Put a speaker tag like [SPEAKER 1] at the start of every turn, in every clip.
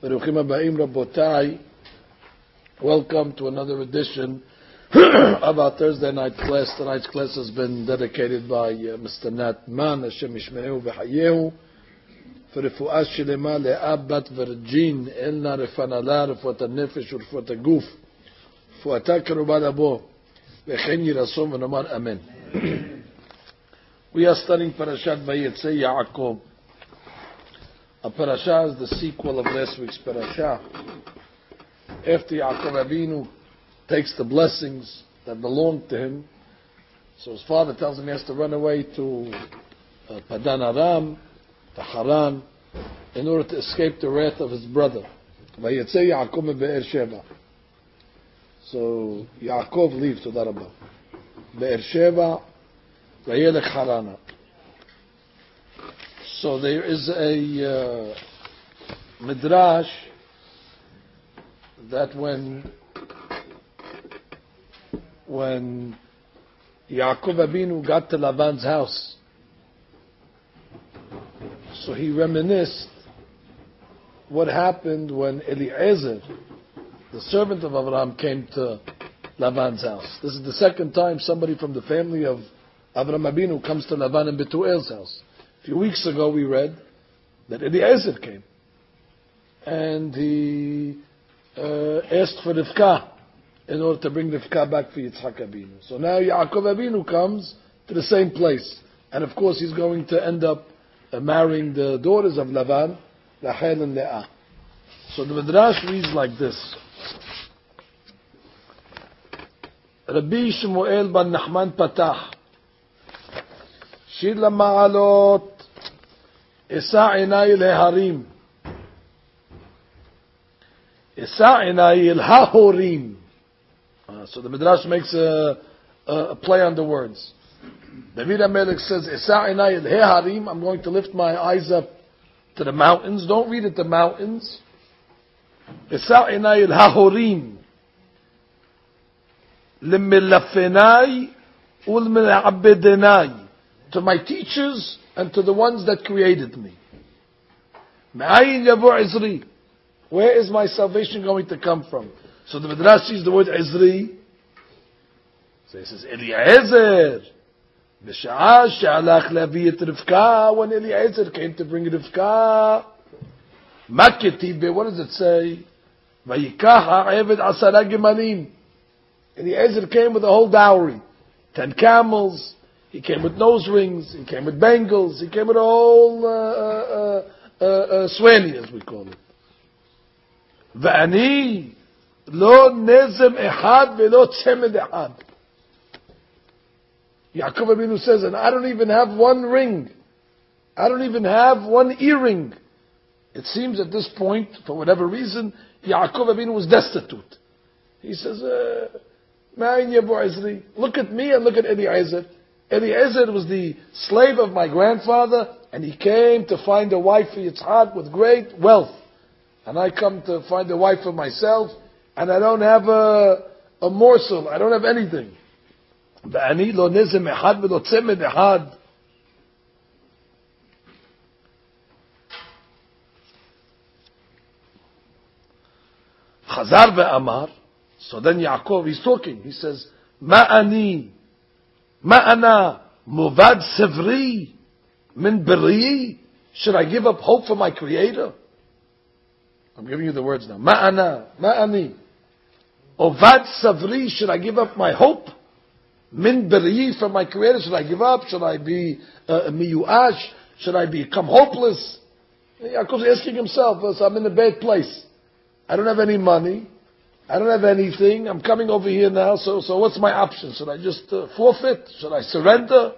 [SPEAKER 1] Baruchim Habayim Rabotai. Welcome to another edition of our Thursday night class. Tonight's class has been dedicated by Mr. Nat Man, Hashem Yishmerehu V'Hayehu, for Refuah Shelema Le'ab Bat Virgin, Elna Refanala, Refuat HaNefesh, Refuat HaGuf, Refuata Keruba Labo, V'chein Yirasom V'nomar Amen. We are studying Parashat Vayetzei Yaakov. A parasha is the sequel of last week's parasha. After Yaakov Avinu takes the blessings that belong to him, so his father tells him he has to run away to Padan Aram, to Haran, in order to escape the wrath of his brother. Vayetzei Yaakov meBe'er Sheva. So Yaakov leaves to Darabah. Be'er Sheva, Vayelech Harana. So there is a midrash that when Yaakov Avinu got to Laban's house, so he reminisced what happened when Eliezer, the servant of Abraham, came to Laban's house. This is the second time somebody from the family of Abraham Avinu comes to Laban and Betuel's house. A few weeks ago we read that Eliezer came and he asked for Rivka in order to bring Rivka back for Yitzhak Avinu. So now Yaakov Avinu comes to the same place, and of course he's going to end up marrying the daughters of Lavan, Rachel and Leah. So the Midrash reads like this: Rabbi Shmuel ben Nachman Patach Shir LaMa'alot Esa Einai Leharim Esa Einai El-Hahorim. So the Midrash makes a play on the words. David HaMelech says, Esa Einai El-Harim, I'm going to lift my eyes up to the mountains. Don't read it, the mountains. Esa Einai El-Hahorim Lemilafenai Ul-Mila'abedenai, to my teachers and to the ones that created me. Me'ayin Yavo Izri, where is my salvation going to come from? So the Midrash sees the word Izri. So he says, Eliezer, B'sha'ah she'alach le'avi et Rivka, when Eliezer came to bring Rivka, Maketibe, what does it say? Vayikach ha'eved asara gemalim. Eliezer came with a whole dowry, 10 camels. He came with nose rings. He came with bangles. He came with a whole swanny, as we call it. V'ani lo nezem ehad ve'lo tzemed ehad. Yaakov Avinu says, and I don't even have one ring. I don't even have one earring. It seems at this point, for whatever reason, Yaakov Avinu was destitute. He says, look at me and look at Eliezer. Eliezer was the slave of my grandfather, and he came to find a wife for Yitzhak with great wealth. And I come to find a wife for myself, and I don't have a morsel. I don't have anything. V'ani lo nezem ehad v'lo tzemed ehad. Chazar ve'amar. So then Yaakov, he's talking. He says, Ma'ani. Ma'ana muvad sevri min beri. Should I give up hope for my Creator? I'm giving you the words now. Ma'ana, ma'ani. Ovad savri, should I give up my hope? Min beri, from my Creator, should I give up? Should I be miyuash? Should I become hopeless? Yaakov's asking himself, so I'm in a bad place. I don't have any money. I don't have anything. I'm coming over here now, so what's my option? Should I just forfeit? Should I surrender?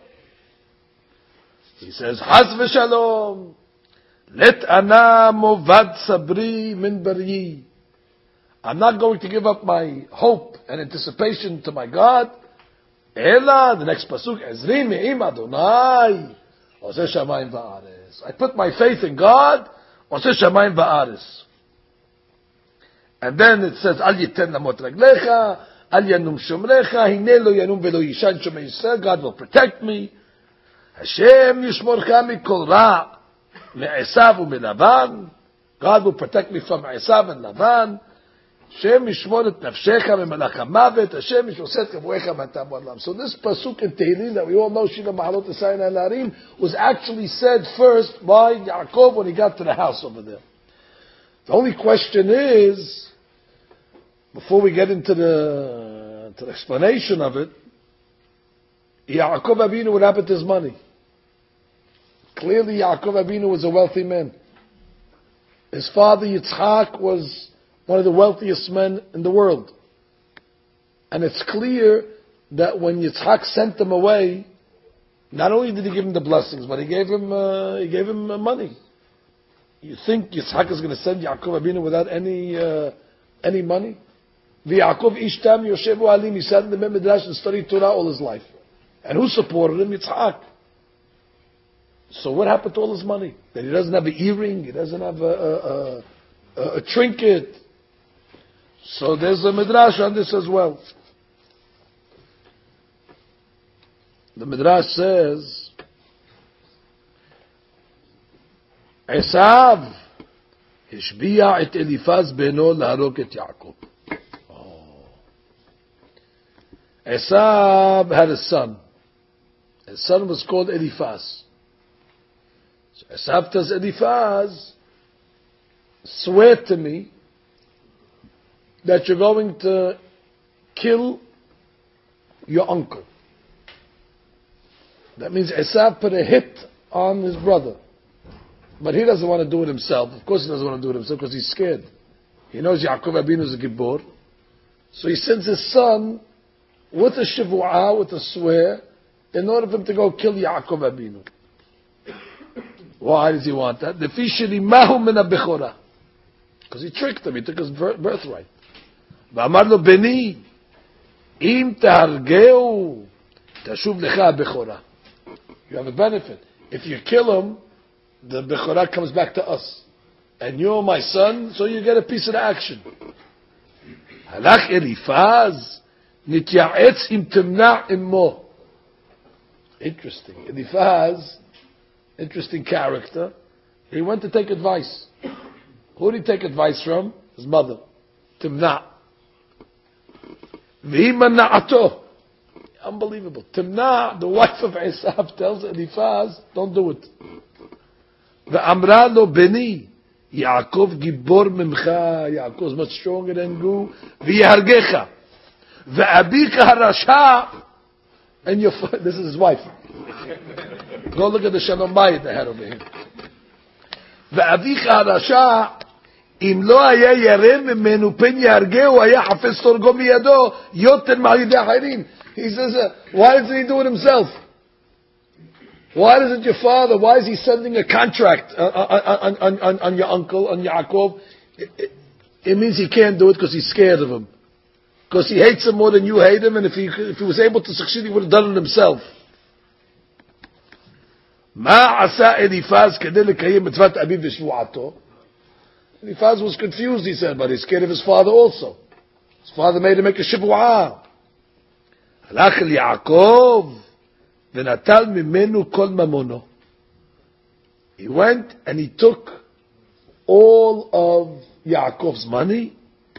[SPEAKER 1] He says, Haz v'shalom, let ana movad sabri min bari. I'm not going to give up my hope and anticipation to my God. Ela, the next pasuk, Ezri me'im Adonai, oseh shamayim va'aretz. I put my faith in God, oseh shamayim va'aretz. And then it says, Al yiten lamot raglecha, al yanum shomrecha, hine lo yanum velo yishan shomei Yisrael, God will protect me. Hashem yishmorcha mikol ra, me'esav u'melavan, God will protect me from Esav and Lavan. Hashem yishmor et nafshecha memalach hamavet. Hashem yishoseh kavuecha matam olam. So this pasuk in Tehillim that we all know, Shiva Mahalot Esayin Halarim, was actually said first by Yaakov when he got to the house over there. The only question is, before we get into the explanation of it, Yaakov Avinu, what happened to his money? Clearly Yaakov Avinu was a wealthy man. His father Yitzchak was one of the wealthiest men in the world. And it's clear that when Yitzchak sent him away, not only did he give him the blessings, but he gave him money. You think Yitzchak is going to send Yaakov Avinu without any money? V'Yaakov ishtam yoshevu alim. He sat in the Midrash and studied Torah all his life. And who supported him? Yitzchak. So what happened to all his money? That he doesn't have an earring, he doesn't have a trinket. So there's a Midrash on this as well. The Midrash says, Esav hishbiya et Elifaz beno laharok et Yaakov. Esav had a son. His son was called Eliphaz. So Esav tells Eliphaz, swear to me that you're going to kill your uncle. That means Esav put a hit on his brother. But he doesn't want to do it himself. Of course he doesn't want to do it himself because he's scared. He knows Yaakov Avinu is a Gibbor. So he sends his son with a shivu'ah, with a swear, in order for him to go kill Yaakov Avinu. Why does he want that? Because he tricked him, he took his birthright. ואמר לו בני, אם תהרגהו, תשוב לך הבכורה. You have a benefit. If you kill him, the Bechorah comes back to us. And you're my son, so you get a piece of the action. הלך אליפז, נתייעץ אם תמנע אמו. Interesting. Eliphaz, interesting character. He went to take advice. Who did he take advice from? His mother. Timna. V'himana'ato. Unbelievable. Timna, the wife of Esav, tells Eliphaz, don't do it. Ve'amra lo beni, Yaakov gibor mimcha. Yaakov is much stronger than you. V'yihargecha. Ve'abika harasha. And your this is his wife. Go look at the Shalom Bayit they had over here. ואביך הרשע, אם לא היה ירא ממנו פן יהרגהו, היה חפש תורגו מידו, יותר מעל ידי אחרים. He says, why doesn't he do it himself? Why doesn't your father, why is he sending a contract on your uncle, on Yaakov? It means he can't do it because he's scared of him. Because he hates him more than you hate him, and if he was able to succeed, he would have done it himself. מה עשה אליפז כדי לקיים מצוות אביו ושבועתו? Eliphaz was confused, he said, but he's scared of his father also. His father made him make a שבועה. הלך אל יעקב ונטל ממנו כל ממונו. He went and he took all of Yaakov's money.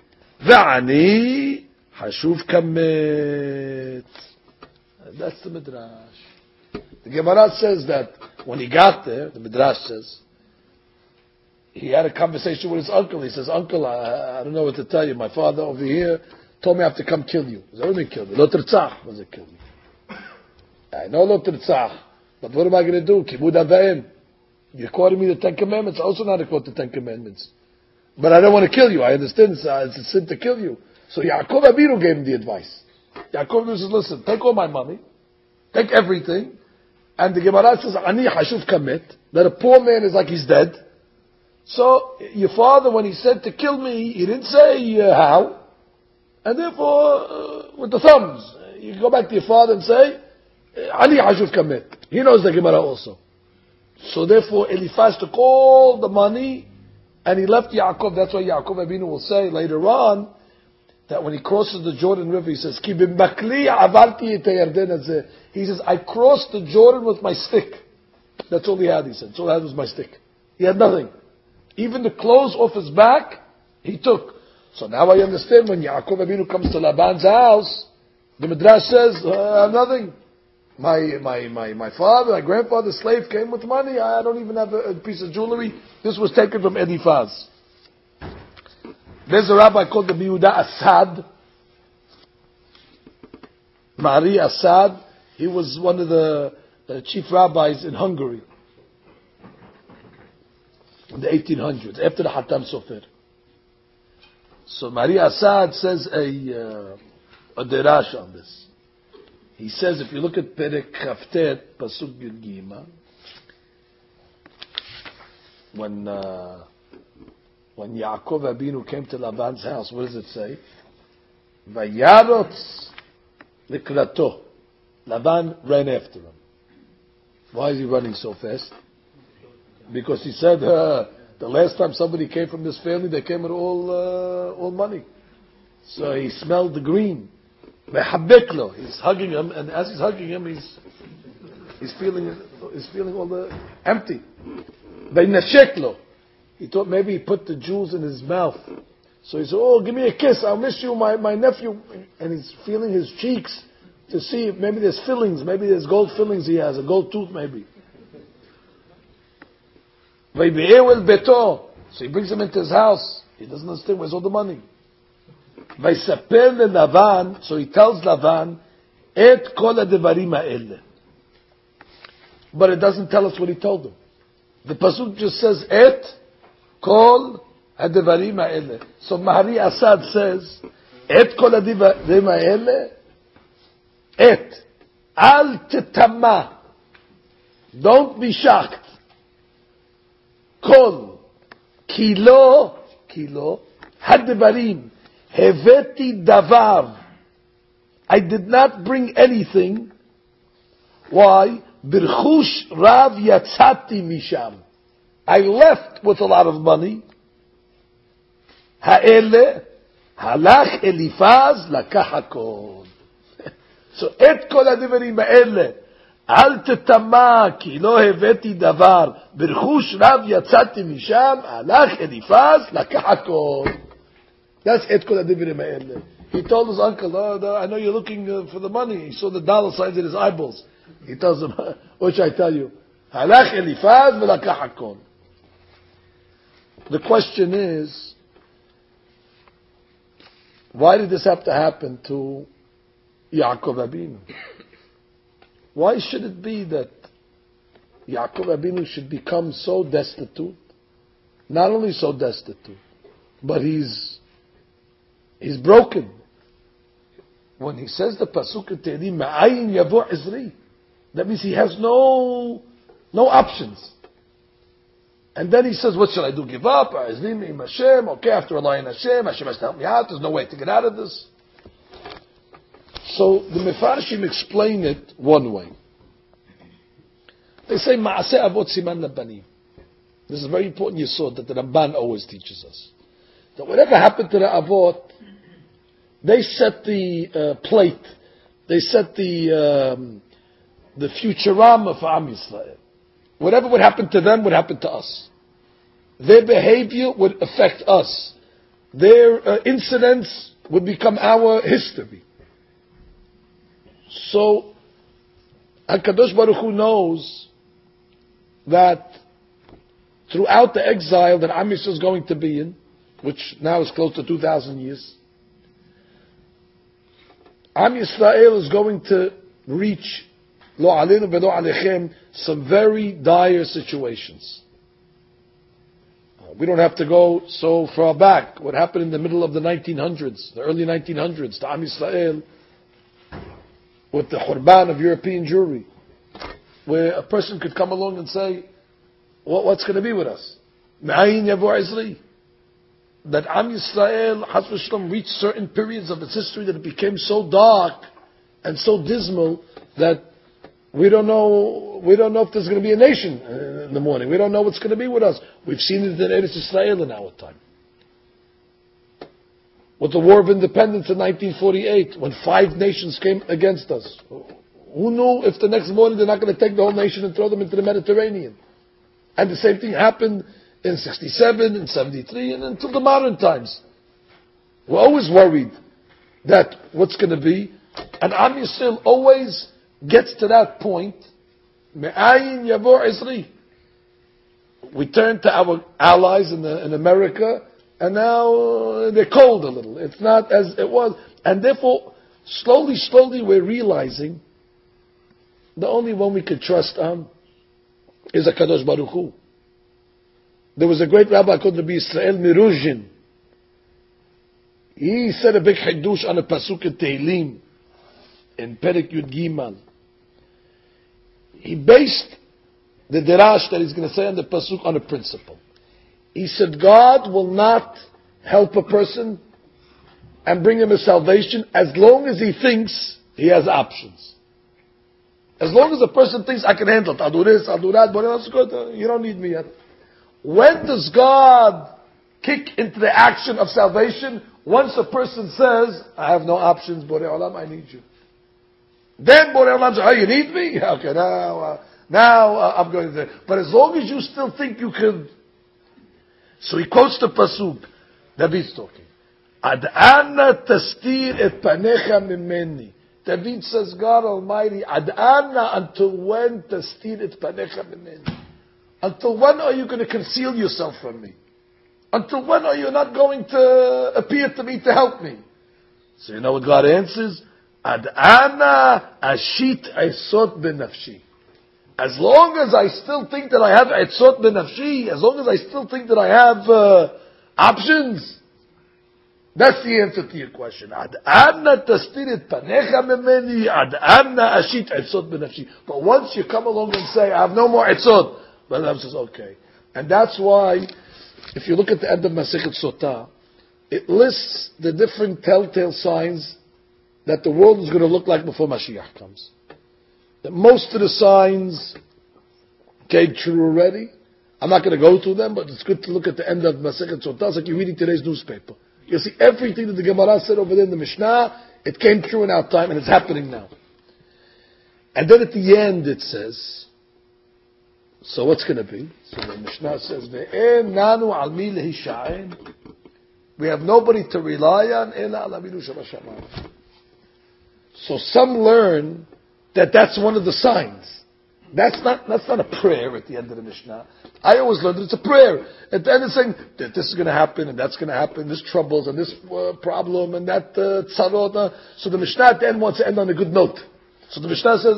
[SPEAKER 1] ועני חשוב כמת. That's the Midrash. The Gemara says that when he got there, the Midrash says, he had a conversation with his uncle. He says, Uncle, I don't know what to tell you. My father over here told me I have to come kill you. He said, what do you mean kill me? Lo tirtzach. Was it kill me? I know lo tirtzach. But what am I going to do? Kibud avayim. You're quoting me the Ten Commandments. Also not a quote the Ten Commandments. But I don't want to kill you. I understand it's a sin to kill you. So Yaakov Avinu gave him the advice. Yaakov Avinu says, listen, take all my money. Take everything. And the Gemara says, Ani hashuv kamet, that a poor man is like he's dead. So, your father, when he said to kill me, he didn't say how. And therefore, with the thumbs, you go back to your father and say, Ani hashuv kamet. He knows the Gemara also. So therefore, Eliphaz took all the money, and he left Yaakov. That's why Yaakov Avinu will say later on, that when he crosses the Jordan River, he says, Ki b'makli avarti et hayarden hazeh. He says, I crossed the Jordan with my stick. That's all he had, he said. That's all I had was my stick. He had nothing. Even the clothes off his back, he took. So now I understand when Yaakov Avinu comes to Laban's house, the Midrash says, nothing. My father, my grandfather's slave came with money. I don't even have a piece of jewelry. This was taken from Eliphaz. There's a rabbi called the Yehuda Assad. Mari Assad. He was one of the chief rabbis in Hungary in the 1800s, after the Hatam Sofer. So Mari Assad says a derash on this. He says, if you look at Perek Chavtet, Pasuk Yud Gimel, when Yaakov Abinu came to Laban's house, what does it say? Vayarotz likrato. Laban ran after him. Why is he running so fast? Because he said, the last time somebody came from this family, they came with all money. So he smelled the green. He's hugging him, and as he's hugging him, he's feeling all the empty. He thought maybe he put the jewels in his mouth. So he said, "Oh, give me a kiss. I'll miss you, my nephew." And he's feeling his cheeks to see if maybe there's fillings, maybe there's gold fillings he has, a gold tooth maybe. So he brings him into his house. He doesn't understand where's all the money. So he tells Lavan, Et kol hadevarim ha'ele. But it doesn't tell us what he told him. The pasuk just says, Et kol hadevarim ha'ele. So Mahari Assad says, Et kol hadevarim ha'ele, Et, al tetama. Don't be shocked. Kol, kilo, hadevarim. Heveti davar. I did not bring anything. Why? Birchush rav yatzati misham. I left with a lot of money. Ha'ele halach Eliphaz lakach hakol. So et kol hadivarim ha'ele al tetama ki lo heveti davar birchush rav yatzati misham halach Eliphaz lakach hakol. That's et kol hadivarim ha'ele. He told his uncle, I know you're looking for the money. He saw the dollar signs in his eyeballs. He tells him, what should I tell you? Halach Eliphaz v'lakach hakol. The question is, why did this have to happen to Yaakov Abinu? Why should it be that Yaakov Abinu should become so destitute? Not only so destitute, but he's broken. When he says the pasuk in Tehillim, Ma'ayin yavo izri, that means he has no options. And then he says, what shall I do? Give up? Izri im Hashem? Okay, after relying on Hashem, Hashem has to help me out. There's no way to get out of this. So the Mefarshim explain it one way. They say, Ma'aseh avot siman labanim. This is very important yesod that the Ramban always teaches us. That whatever happened to the avot, they set the plate. They set the futurama for Am Yisrael. Whatever would happen to them would happen to us. Their behavior would affect us. Their incidents would become our history. So, HaKadosh Baruch Hu knows that throughout the exile that Am Yisrael is going to be in, which now is close to 2,000 years, Am Yisrael is going to reach, lo aleinu v'lo alechem, some very dire situations. We don't have to go so far back. What happened in the middle of the 1900s, the early 1900s, to Am Yisrael, with the Khurban of European Jewry, where a person could come along and say, what's going to be with us? Ma'ayin yavo izri. That Am Yisrael, Chas v'Shalom, reached certain periods of its history that it became so dark and so dismal that we don't know if there's going to be a nation in the morning. We don't know what's going to be with us. We've seen it in Eretz Yisrael in our time. With the War of Independence in 1948, when 5 nations came against us. Who knew if the next morning they're not going to take the whole nation and throw them into the Mediterranean? And the same thing happened in 67, in 73, and until the modern times. We're always worried that what's going to be, and Am Yisrael always gets to that point. Me'ayin yavo Izri. We turn to our allies in America, and now they're cold a little. It's not as it was, and therefore, slowly, we're realizing the only one we can trust on is HaKadosh Baruch Hu. There was a great rabbi called Rabbi Israel Miruzhin. He said a big chidush on a pasuk in Tehillim in Perek Yud Gimal. He based the derash that he's going to say on the pasuk on a principle. He said God will not help a person and bring him a salvation as long as he thinks he has options. As long as a person thinks I can handle it, I'll do this, I'll do that, but that's good. You don't need me yet. When does God kick into the action of salvation? Once a person says, I have no options, Borei Olam, I need you. Then Borei Olam says, oh, you need me? Okay, now I'm going there. But as long as you still think you can. So he quotes the pasuk. David's talking. Ad anna tastir et panecha mimeni. David says, God Almighty, Ad anna, until when tastir et panecha mimeni? Until when are you going to conceal yourself from me? Until when are you not going to appear to me to help me? So you know what God answers? Ad ana ashit etzot benafshi. As long as I still think that I have etzot benafshi, as long as I still think that I have options, that's the answer to your question. Ad anna tastir panecha memeni, ad anna ashit etzot benafshi. But once you come along and say, I have no more etzot, but Allah says, okay. And that's why, if you look at the end of Masechet Sotah, it lists the different telltale signs that the world is going to look like before Mashiach comes. That most of the signs came true already. I'm not going to go through them, but it's good to look at the end of Masechet Sotah. It's like you're reading today's newspaper. You see everything that the Gemara said over there in the Mishnah, it came true in our time, and it's happening now. And then at the end it says, so what's going to be? So the Mishnah says, "Ve'en nanu al mi lehisha'en." We have nobody to rely on. Ela al Avinu Shabashamayim. So some learn that that's one of the signs. That's not a prayer at the end of the Mishnah. I always learned that it's a prayer. At the end it's saying that this is going to happen and that's going to happen. This troubles and this problem and that tzarot. So the Mishnah at the end wants to end on a good note. So the Mishnah says,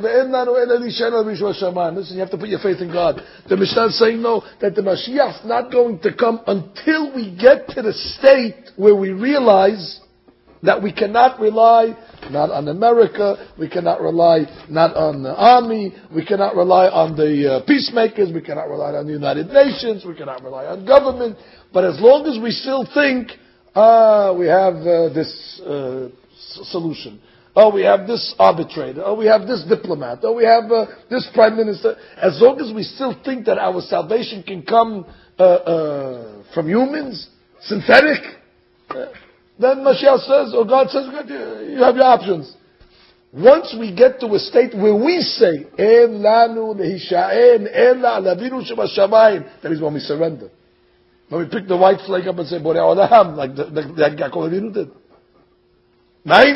[SPEAKER 1] listen, you have to put your faith in God. The Mishnah is saying no, that the Mashiach is not going to come until we get to the state where we realize that we cannot rely not on America, we cannot rely not on the army, we cannot rely on the peacemakers, we cannot rely on the United Nations, we cannot rely on government. But as long as we still think, we have this solution. Oh, we have this arbitrator. Oh, we have this diplomat. Oh, we have this prime minister. As long as we still think that our salvation can come from humans, synthetic, then Mashiach says, or God says, you have your options. Once we get to a state where we say, En lanu lehisha'en, ela alavinu shebashamayim, that is when we surrender. When we pick the white flag up and say, Borei Olam, like Yaakov Avinu did. Nobody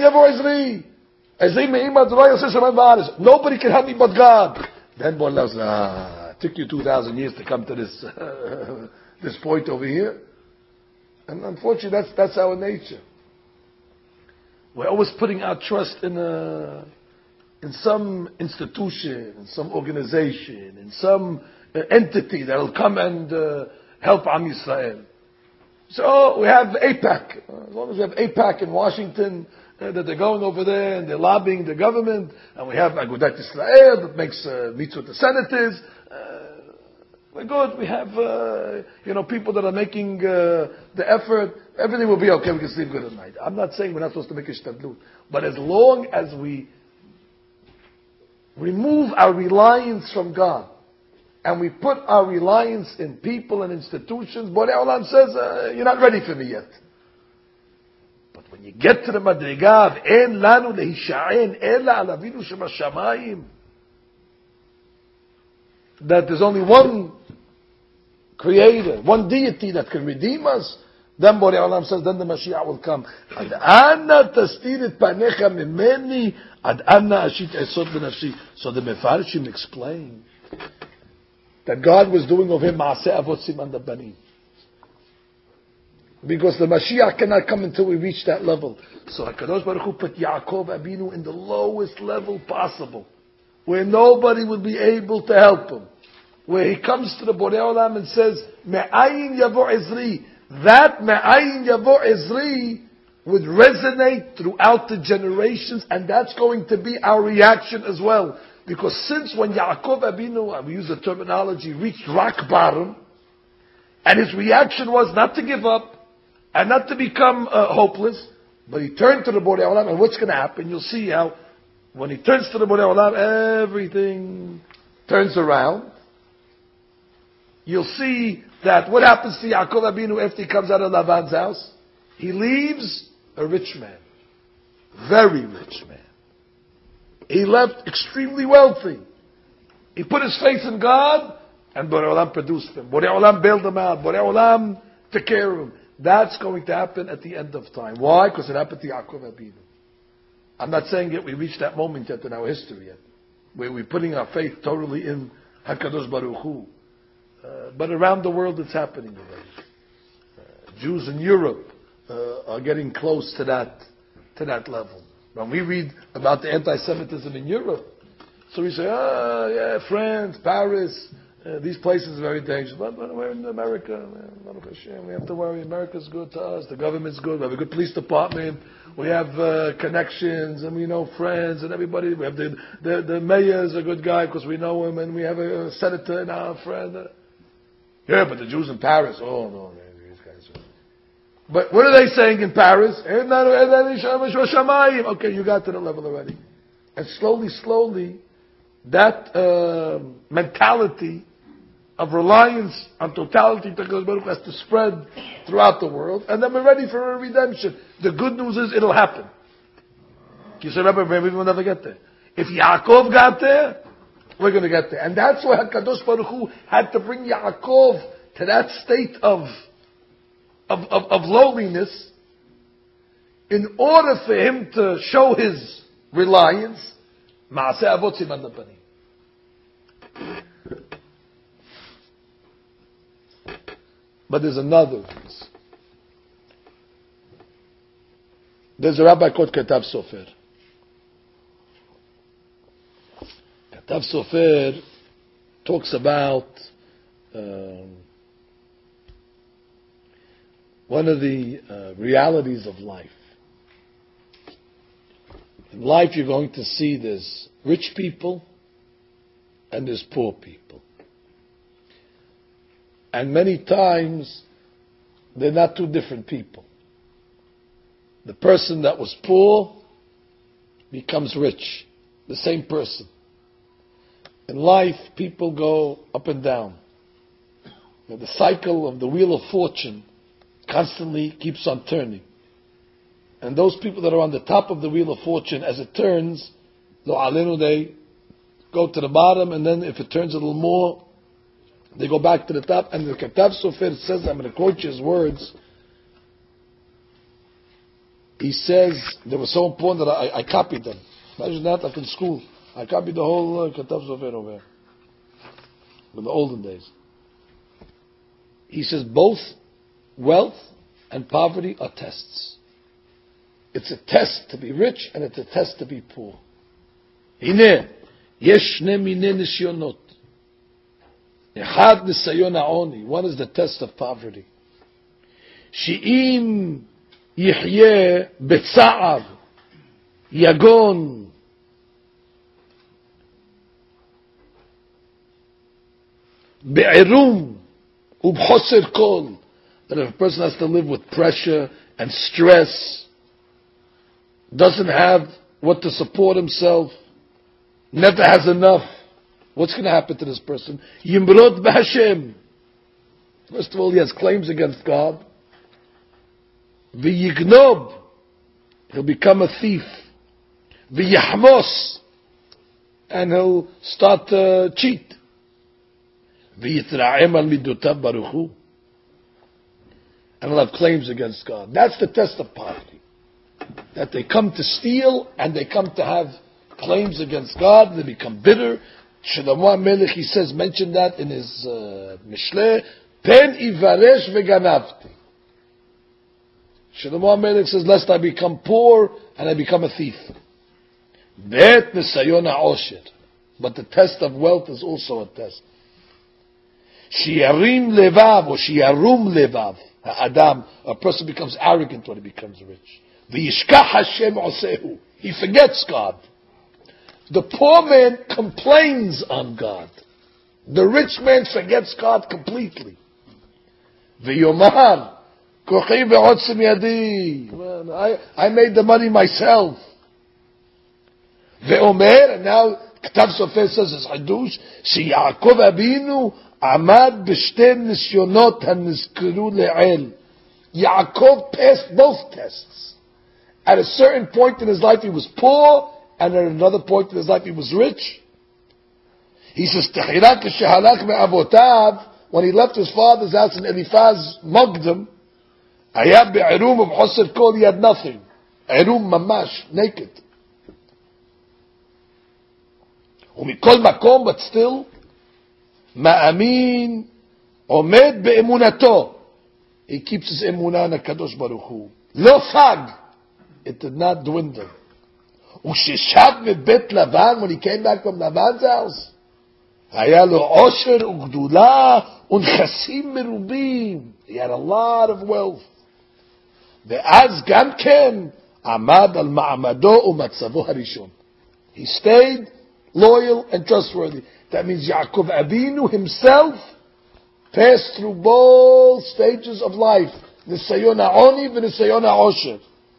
[SPEAKER 1] can help me but God. Then Borei says, it took you 2,000 years to come to this this point over here. And unfortunately, that's our nature. We're always putting our trust in some institution, in some organization, in some entity that will come and help Am Yisrael. So we have AIPAC. As long as we have AIPAC in Washington, that they're going over there and they're lobbying the government, and we have Agudat Israel that meets with the senators. We're good. We have people that are making the effort. Everything will be okay. We can sleep good at night. I'm not saying we're not supposed to make a shtadlut, but as long as we remove our reliance from God and we put our reliance in people and institutions, Borei Olam says, you're not ready for me yet. But when you get to the madriga of En lanu lehisha'en ela al Avinu shebashamayim, that there's only one creator, one deity that can redeem us, then Borei Olam says, then the Mashiach will come. Ad anna tastir et panecha mimeni, ad anna ashit esot b'nafshi. So the Mefarshim explain that God was doing of him Maaseh Avot Siman Banim. Because the Mashiach cannot come until we reach that level. So HaKadosh Baruch Hu put Yaakov Abinu in the lowest level possible, where nobody would be able to help him. Where he comes to the Borei Olam and says, Me'ayin Yavo Ezri. That Me'ayin Yavo Ezri would resonate throughout the generations, and that's going to be our reaction as well. Because since when Yaakov Abinu, and we use the terminology, reached rock bottom, and his reaction was not to give up, and not to become hopeless, but he turned to the Borei Olam, and what's going to happen? You'll see how, when he turns to the Borei Olam, everything turns around. You'll see that what happens to Yaakov Abinu after he comes out of Lavan's house? He leaves a rich man. Very rich man. He left extremely wealthy. He put his faith in God, and Borei Olam produced him. Borei Olam bailed him out. Borei Olam took care of him. That's going to happen at the end of time. Why? Because it happened to Yaakov Abinu. I'm not saying that we reached that moment yet in our history yet, where we're putting our faith totally in HaKadosh Baruch Hu. But around the world it's happening already. Jews in Europe are getting close to that level. When we read about the anti-Semitism in Europe, so we say, yeah, France, Paris, these places are very dangerous. But we're in America, we have to worry. America's good to us. The government's good. We have a good police department. We have connections, and we know friends and everybody. We have the mayor is a good guy because we know him, and we have a senator and our friend. Yeah, but the Jews in Paris, oh no, these guys are... But what are they saying in Paris? Okay, you got to the level already. And slowly, that mentality of reliance on totality to HaKadosh Baruch Hu has to spread throughout the world, and then we're ready for a redemption. The good news is it'll happen. You say, Rabbi, maybe we'll never get there. If Yaakov got there, we're going to get there. And that's why HaKadosh Baruch Hu had to bring Yaakov to that state of lowliness in order for him to show his reliance. Maaseh Avot Siman Banim. But there's another reason. There's a rabbi called Katav Sofer. Katav Sofer talks about one of the realities of life. In life you're going to see there's rich people and there's poor people. And many times they're not two different people. The person that was poor becomes rich. The same person. In life, people go up and down. The cycle of the wheel of fortune constantly keeps on turning. And those people that are on the top of the wheel of fortune, as it turns, lo alenu, they go to the bottom, and then if it turns a little more, they go back to the top. And the Katav Sofer says, I'm going to quote you his words. He says, they were so important that I copied them. Imagine that, like in school. I copied the whole Katav Sofer over here. In the olden days. He says, both wealth and poverty are tests. It's a test to be rich, and it's a test to be poor. Hine, yesh shne minei nisyonot. Echad nisayon ha'oni. One is the test of poverty. She'im yihyeh betza'ar, yagon, be'irum, ubchoser kol. That if a person has to live with pressure and stress, doesn't have what to support himself, never has enough, what's going to happen to this person? Yimrod b'Hashem. First of all, he has claims against God. V'yignob. He'll become a thief. V'yahmos. And he'll start to cheat. V'yitra'em al midotav baruch hu. And will have claims against God. That's the test of poverty. That they come to steal and they come to have claims against God and they become bitter. Shlomo HaMelech, he says, mentioned that in his Mishleh, Pen ivaresh veganavti. Shlomo HaMelech says, lest I become poor and I become a thief. Bet nisayon ha'osher. But the test of wealth is also a test. Shiyarim levav or shiyarum levav. Adam, a person becomes arrogant when he becomes rich. V'yishkach Hashem osehu. He forgets God. The poor man complains on God. The rich man forgets God completely. V'yomar kochi ve'otzim yadi. I made the money myself. Ve'omer, and now Ketav Sofer says it's Hadush, sheYaakov Avinu amad b'shtei nisyonot hanizkeru le'el. Yaakov passed both tests. At a certain point in his life he was poor, and at another point in his life he was rich. He says, Techirat shehalach me'avotav, when he left his father's house in Eliphaz Mogdom, Hayab be'erum u'b'choser kol, he had nothing. Erum mamash, naked. Umikol makom, but still, ma'amin omed be'emunato. He keeps his emunah in HaKadosh Baruch Hu. Lo fag. It did not dwindle. Usheshav mebet Lavan, when he came back from Lavan's house, haya lo osher ugdula unchasim merubim. He had a lot of wealth. Ve'az gam ken amad al ma'amado u'matzavo harishon. He stayed loyal and trustworthy. That means Yaakov Avinu himself passed through both stages of life. Nisayon ha'oni v'nisayon ha'osher.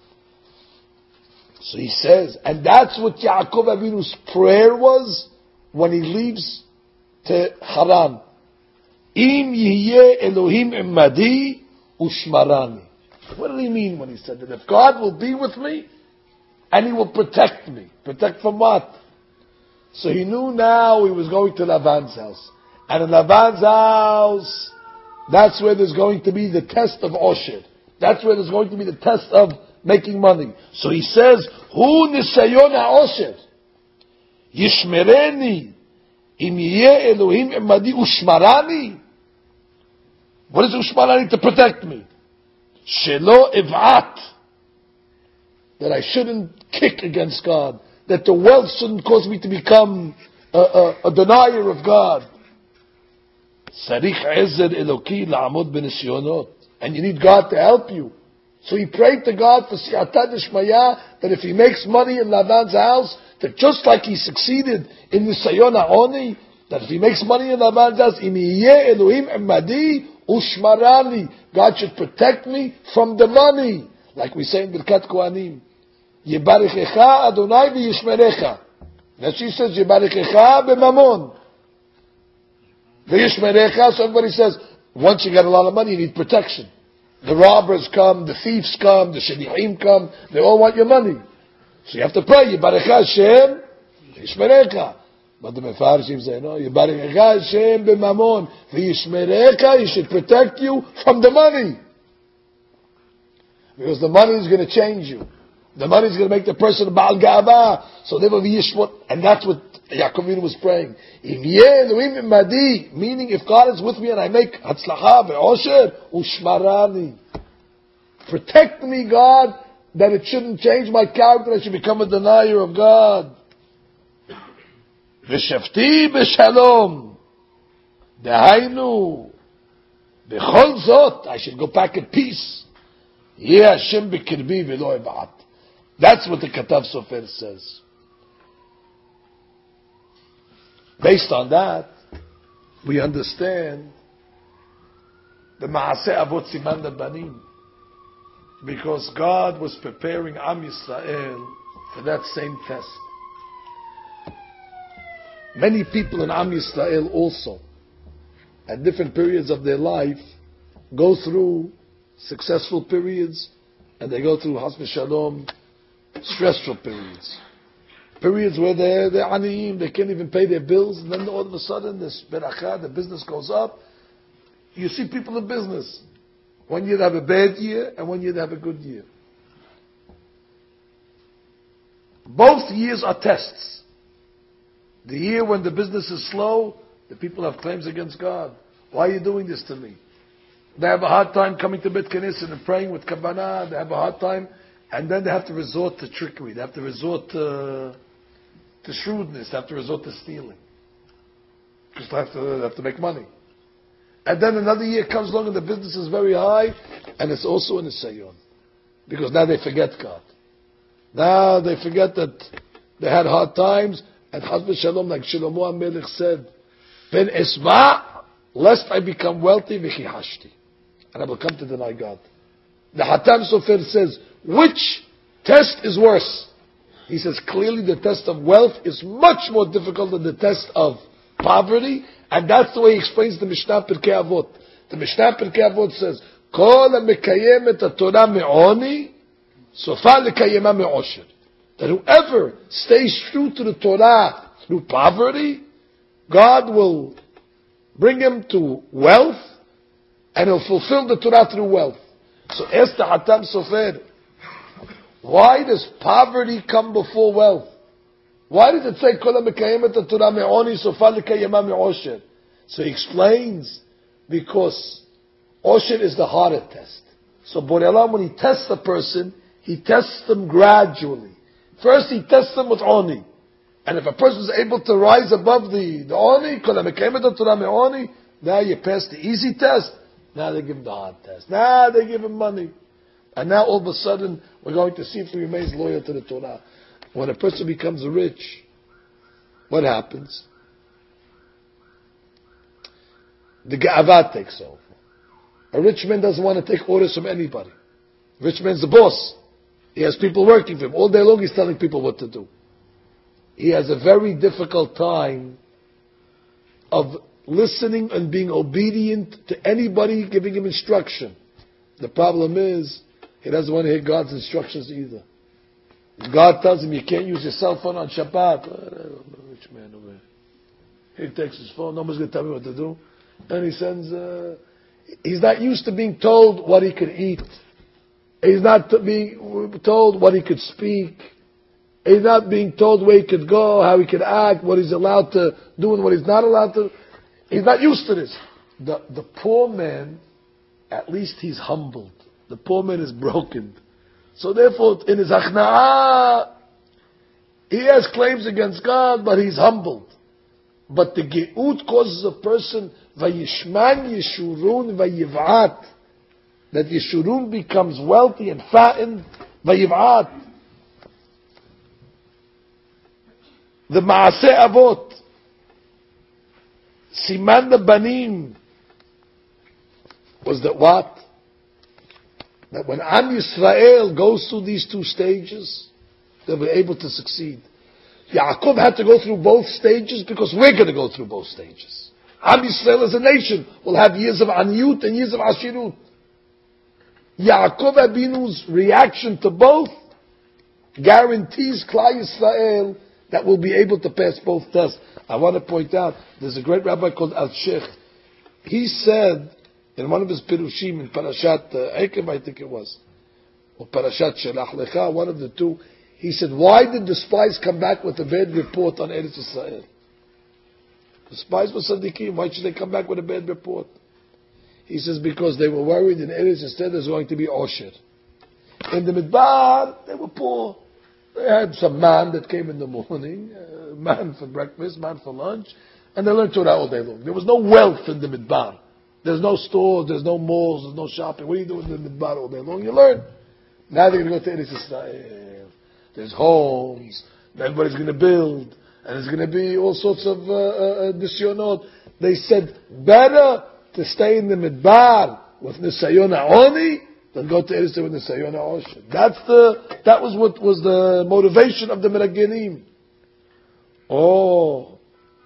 [SPEAKER 1] So he says, and that's what Yaakov Avinu's prayer was when he leaves to Haran. Im yihyeh Elohim imadi ushmarani. What did he mean when he said that? If God will be with me, and He will protect me. Protect from what? So he knew now he was going to Lavan's house. And in Lavan's house, that's where there's going to be the test of Osher. That's where there's going to be the test of making money. So he says, Hu nisayon ha'osher. Yishmereni. Im yeh Elohim imadi ushmarani. What is ushmarani? To protect me. Shelo ev'at. That I shouldn't kick against God. That the wealth shouldn't cause me to become a denier of God. Sarich ezer eloki la'amod b'nisyonot. And you need God to help you. So he prayed to God for siyata d'shmaya, that if he makes money in Lavan's house, that just like he succeeded in Nisayon ha'oni, that if he makes money in Lavan's house, im yeh Elohim imadi ushmarani. God should protect me from the money. Like we say in Birkat Kohanim. Yibarichecha Adonai v'yishmerecha. Now she says, Yibarichecha b'mamon. V'yishmerecha, so everybody says, once you get a lot of money, you need protection. The robbers come, the thieves come, the shadichim come, they all want your money. So you have to pray, Yibarichecha Hashem, v'yishmerecha. But the Mefarshim say, no, Yibarichecha Hashem b'mamon. V'yishmerecha, He should protect you from the money. Because the money is going to change you. The money is going to make the person Baal Ga'ava. So they will be Yishmot. And that's what Yaakov Avinu was praying. Im yeh Elohim imadi. Meaning, if God is with me and I make Hatzlacha ve'osher, ushmarani. Protect me, God, that it shouldn't change my character, I should become a denier of God. V'shafti b'shalom. Dehainu. B'chol zot. I should go back in peace. Yeh Hashem b'kirbi v'lo ev'at. That's what the Ketav Sofer says. Based on that, we understand the Maaseh Avot Siman Banim, because God was preparing Am Yisrael for that same test. Many people in Am Yisrael also, at different periods of their life, go through successful periods, and they go through Has v'Shalom stressful periods periods where they're aniyim, they can't even pay their bills, and then all of a sudden this beracha, the business goes up. You see people in business. 1 year they have a bad year, and 1 year they have a good year. Both years are tests. The year when the business is slow, the people have claims against God. Why are you doing this to me? They have a hard time coming to Bet Knesset and praying with Kavanah. They have a hard time, and then they have to resort to trickery. They have to resort to shrewdness. They have to resort to stealing. Because they have to make money. And then another year comes along and the business is very high, and it's also in a sayon. Because now they forget God. Now they forget that they had hard times, and Chaz Shalom, like Shlomo HaMelech said, Ben Esma, lest I become wealthy, v'chihashti. And I will come to deny God. The Hatam Sofer says, which test is worse? He says, clearly the test of wealth is much more difficult than the test of poverty, and that's the way he explains the Mishnah Pirkei Avot. The Mishnah Pirkei Avot says, Kol ha'mekayem et ha'torah me'oni, sofa lekayema me'osher. That whoever stays true to the Torah through poverty, God will bring him to wealth, and he'll fulfill the Torah through wealth. So ask the Hatam Sofer, why does poverty come before wealth? Why does it say, Kol ha'mekayem et ha'torah me'oni, sofa lekayema me'osher? So he explains, because Osher is the harder test. So Borei Olam, when he tests a person, he tests them gradually. First he tests them with Oni. And if a person is able to rise above the Oni, Kol ha'mekayem et ha'torah me'oni, now you pass the easy test, now they give him the hard test. Now they give him money. And now all of a sudden, we're going to see if he remains loyal to the Torah. When a person becomes rich, what happens? The Ga'avah takes over. A rich man doesn't want to take orders from anybody. A rich man's the boss. He has people working for him. All day long he's telling people what to do. He has a very difficult time of listening and being obedient to anybody giving him instruction. The problem is, he doesn't want to hear God's instructions either. God tells him, you can't use your cell phone on Shabbat. Rich man over here. He takes his phone, nobody's going to tell me what to do. And he sends, he's not used to being told what he could eat. He's not being told what he could speak. He's not being told where he could go, how he could act, what he's allowed to do and what he's not allowed to. He's not used to this. The poor man, at least he's humbled. The poor man is broken. So therefore, in his achna'ah, he has claims against God, but he's humbled. But the ge'ut causes a person, vayishman yeshurun vayiv'at, that yeshurun becomes wealthy and fattened, vayiv'at. The Maaseh Avot, Siman the Banim, was that what? That when Am Yisrael goes through these two stages, they'll be able to succeed. Yaakov had to go through both stages because we're going to go through both stages. Am Yisrael as a nation will have years of Aniyut and years of Ashirut. Yaakov Abinu's reaction to both guarantees Klal Yisrael that will be able to pass both tests. I want to point out, there's a great rabbi called Al-Sheikh. He said, in one of his Pirushim, in Parashat Eikev, I think it was, or Parashat Shelach Lecha, one of the two, he said, why did the spies come back with a bad report on Eretz Yisrael? The spies were Sadiqim, why should they come back with a bad report? He says, because they were worried in Eretz Yisrael there's going to be Osher. In the Midbar, they were poor. They had some man that came in the morning, man for breakfast, man for lunch, and they learned Torah all day long. There was no wealth in the Midbar. There's no stores, there's no malls, there's no shopping. What are you doing in the Midbar all day long? You learn. Now they're going to go to Eretz Yisrael. There's homes, everybody's going to build, and there's going to be all sorts of nisyonot. They said, better to stay in the Midbar with Nisayon HaOni than go to Eretz Yisrael with Nisayon HaOsher. That was what was the motivation of the Meragelim. Oh.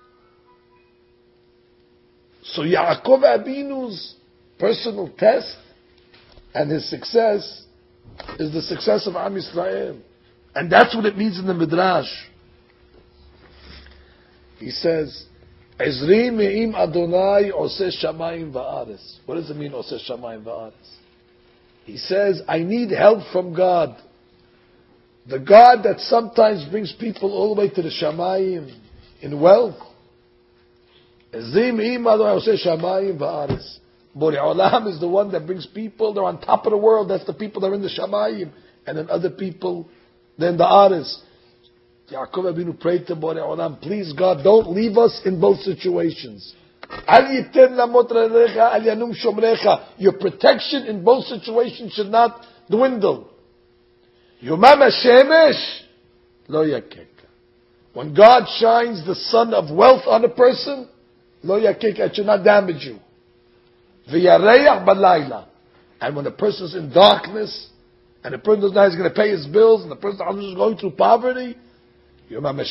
[SPEAKER 1] So Yaakov Abinu's personal test and his success is the success of Am Yisrael. And that's what it means in the Midrash. He says, Ezri me'im Adonai oseh shamayim va'aretz. What does it mean, oseh shamayim va'aretz? He says, I need help from God. The God that sometimes brings people all the way to the shamayim in wealth. Ezri me'im Adonai oseh shamayim va'aretz. Borei Olam is the one that brings people, they're on top of the world, that's the people that are in the shamayim. And then other people, then the aretz. Yaakov Abinu prayed to Borei Olam, please God, don't leave us in both situations. Your protection in both situations should not dwindle. When God shines the sun of wealth on a person, it should not damage you. And when a person is in darkness, and the person doesn't know he's going to pay his bills, and the person is going through poverty, Adonai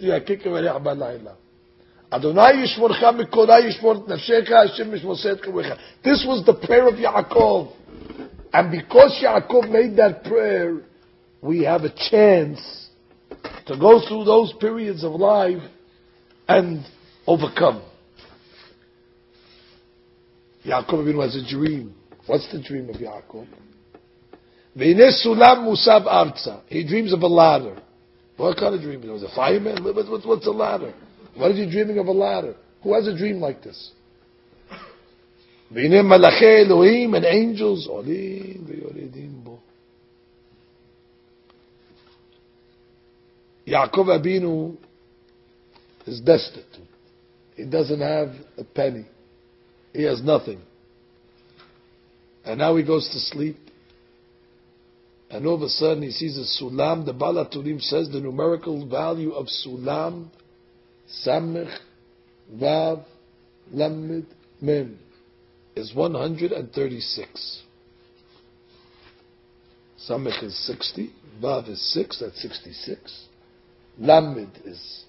[SPEAKER 1] yishmorcha mikora yishmor nafshecha, Hashem yishmor kavecha. This was the prayer of Yaakov. And because Yaakov made that prayer, we have a chance to go through those periods of life and overcome. Yaakov Avinu has a dream. What's the dream of Yaakov? Ve'ineh sulam musab arza. He dreams of a ladder. What kind of dream? Was it a fireman? What's a ladder? What is he dreaming of a ladder? Who has a dream like this? Ve'ineh malachei Elohim and angels olim ve'yoredim bo. Yaakov Avinu is destitute. He doesn't have a penny. He has nothing. And now he goes to sleep. And all of a sudden he sees a sulam. The Baal HaTurim says the numerical value of sulam, samech, vav, lamed, mem, is 136. Samech is 60, vav is 6, that's 66. Lamed is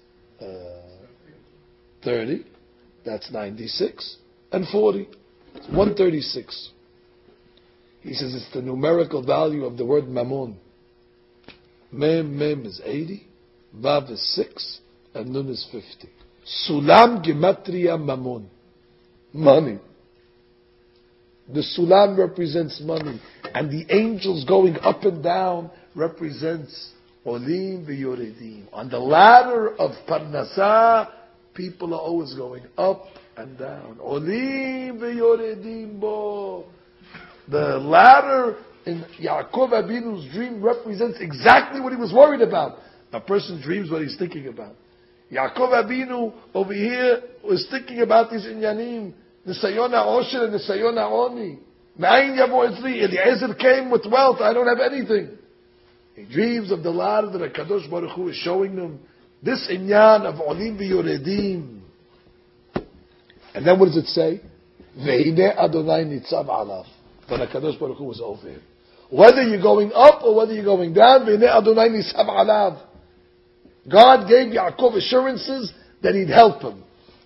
[SPEAKER 1] 30, that's 96. And 40, it's 136. He says it's the numerical value of the word mammon. Mem is 80, vav is 6, and nun is 50. Sulam gematria mammon. Money. The sulam represents money. And the angels going up and down represents olim v'yoredim. On the ladder of parnasah, people are always going up and down. Olim v'yoredim bo. The ladder in Yaakov Avinu's dream represents exactly what he was worried about. A person dreams what he's thinking about. Yaakov Avinu over here was thinking about these inyanim, Nisayon ha'osher and Nisayon ha'oni. Ma'ayin yavo etzli, Eliezer came with wealth, I don't have anything. He dreams of the ladder that HaKadosh Baruch Hu is showing him. This inyan of olim v'yoredim. And then what does it say? Ve'hineh Adonai nitzav alav. But HaKadosh Baruch Hu was over him. Whether you're going up or whether you're going down, Ve'hineh Adonai nitzav alav. God gave Yaakov assurances that He'd help him.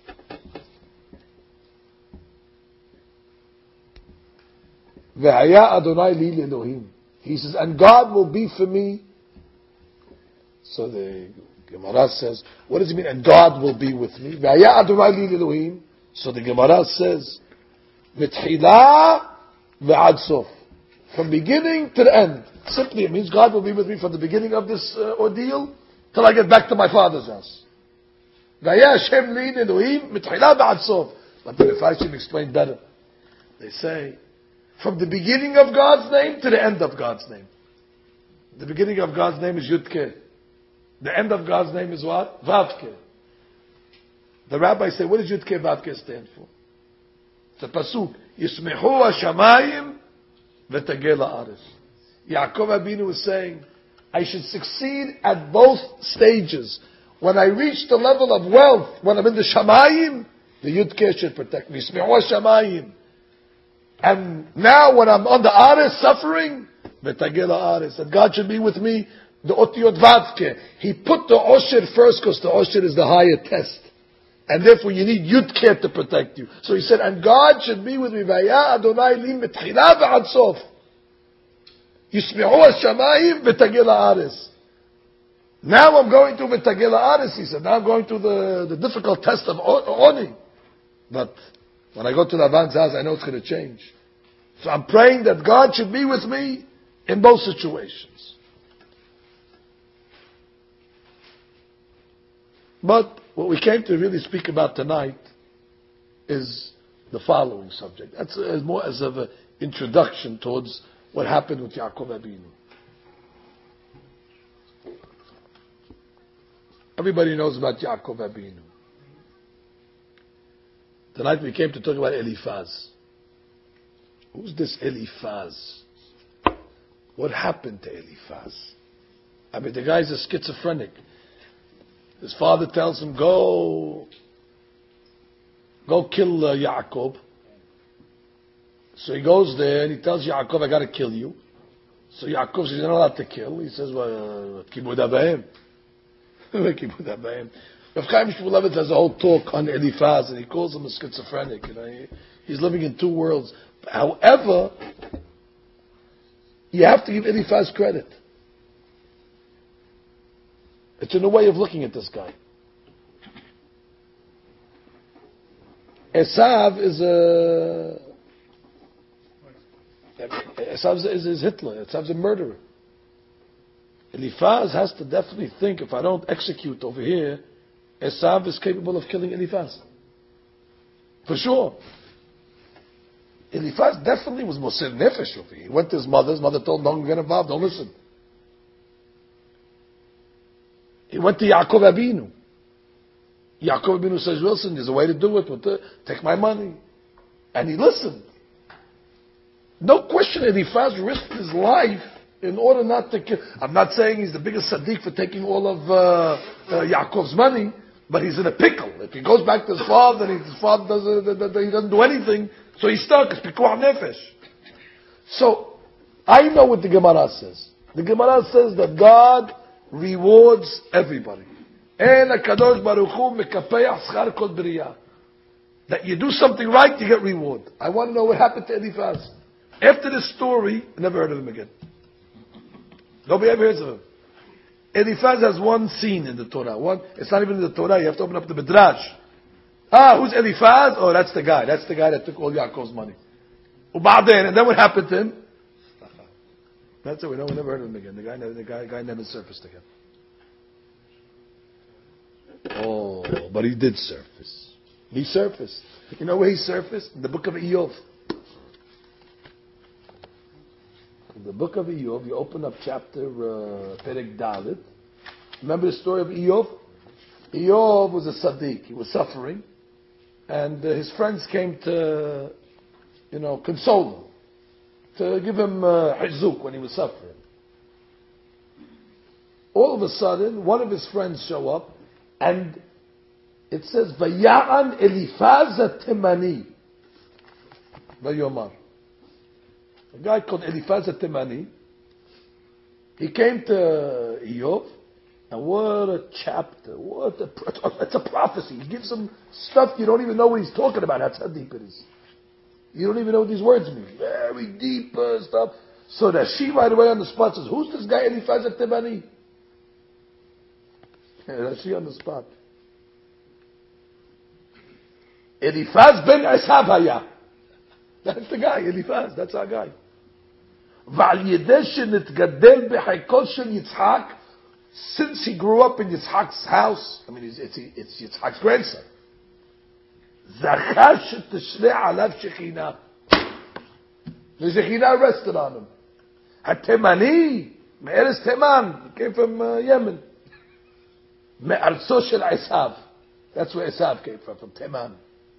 [SPEAKER 1] Ve'haya Adonai li Elohim. He says, and God will be for me. So the Gemara says, what does it mean? And God will be with me. Ve'haya Adonai li Elohim. So the Gemara says, Mitchila ve'ad sof. From beginning to the end. Simply it means God will be with me from the beginning of this ordeal till I get back to my father's house. Ve'haya Hashem li Elohim mitchila ve'ad sof. But the Mefarshim explain better. They say, from the beginning of God's name to the end of God's name. The beginning of God's name is Yudke. The end of God's name is what? Vavke. The rabbis say, what does Yudke Vavke stand for? It's a pasuk. Yismechu ha-shamayim v'tageh la'aretz. Yaakov Abinu was saying, I should succeed at both stages. When I reach the level of wealth, when I'm in the shamayim, the Yudke should protect me. Yismechu ha-shamayim. And now when I'm on the aretz suffering, v'tageh la'aretz, that God should be with me, the otiyot vavke. He put the osher first because the osher is the higher test. And therefore you need Yudke to protect you. So he said, and God should be with me. Vaya Adonai li mitchila v'ad sof. Yisme'u ha-shamayim v'tageh la'aretz. Now I'm going through Vitagila Aris, he said. Now I'm going through the difficult test of Oni. But when I go to Laban's house, I know it's going to change. So I'm praying that God should be with me in both situations. But what we came to really speak about tonight is the following subject. That's more as of an introduction towards what happened with Yaakov Abinu. Everybody knows about Yaakov Abinu. Tonight we came to talk about Eliphaz. Who's this Eliphaz? What happened to Eliphaz? I mean, the guy's a schizophrenic. His father tells him, go kill Yaakov. So he goes there and he tells Yaakov, I got to kill you. So Yaakov says, you're not allowed to kill. He says, well, Kibud Abayim. Kibud Abayim. Rav Chaim Shmulevitz has a whole talk on Eliphaz, and he calls him a schizophrenic. You know, he's living in two worlds. However, you have to give Eliphaz credit. It's a new way of looking at this guy. Esav is Hitler. Esav's a murderer. Eliphaz has to definitely think, if I don't execute over here, Esav is capable of killing Eliphaz. For sure. Eliphaz definitely was Mosir Nefesh over here. He went to his mother told him, don't get involved, don't listen. He went to Yaakov Abinu. Yaakov Abinu says, listen, there's a way to do it, take my money. And he listened. No question Eliphaz risked his life in order not to kill. I'm not saying he's the biggest tzaddik for taking all of Yaakov's money, but he's in a pickle. If he goes back to his father, and his father doesn't do anything, so he's stuck. It's pikuach nefesh. So, I know what the Gemara says. The Gemara says that God rewards everybody. And HaKadosh Baruch Hu mekapeach schar kol b'riyah. That you do something right, you get reward. I want to know what happened to Eliphaz. After this story, I never heard of him again. Nobody ever hears of him. Eliphaz has one scene in the Torah. It's not even in the Torah. You have to open up the Midrash. Who's Eliphaz? Oh, that's the guy. That's the guy that took all Yaakov's money. And then what happened to him? That's it. We never heard of him again. The guy never surfaced again. Oh, but he did surface. He surfaced. You know where he surfaced? In the book of Iyov. In the book of Iyov, you open up chapter Perek Dalet. Remember the story of Iyov? Iyov was a tzaddik. He was suffering. And his friends came to, console him. To give him hizuk when he was suffering. All of a sudden, one of his friends show up, and it says, Vaya'an Eliphaz Temani. Vayomar. A guy called Eliphaz Temani. He came to Iyov, and what a chapter! It's a prophecy. He gives him stuff you don't even know what he's talking about. That's how deep it is. You don't even know what these words mean. Very deep stuff. So that she right away on the spot says, "Who's this guy Eliphaz Temani?" That's she on the spot. Eliphaz ben Esav haya. That's the guy, Eliphaz. That's our guy. ועל ידי שנתגדל בחיקו של יצחק, since he grew up in Yitzhak's house, I mean, it's Yitzhak's grandson. זכה שתשרה עליו שכינה. The Shekhinah rested on him. התימני, מארץ תימן, he came from Yemen. מארצו של עשיו. That's where Esav came from Teman.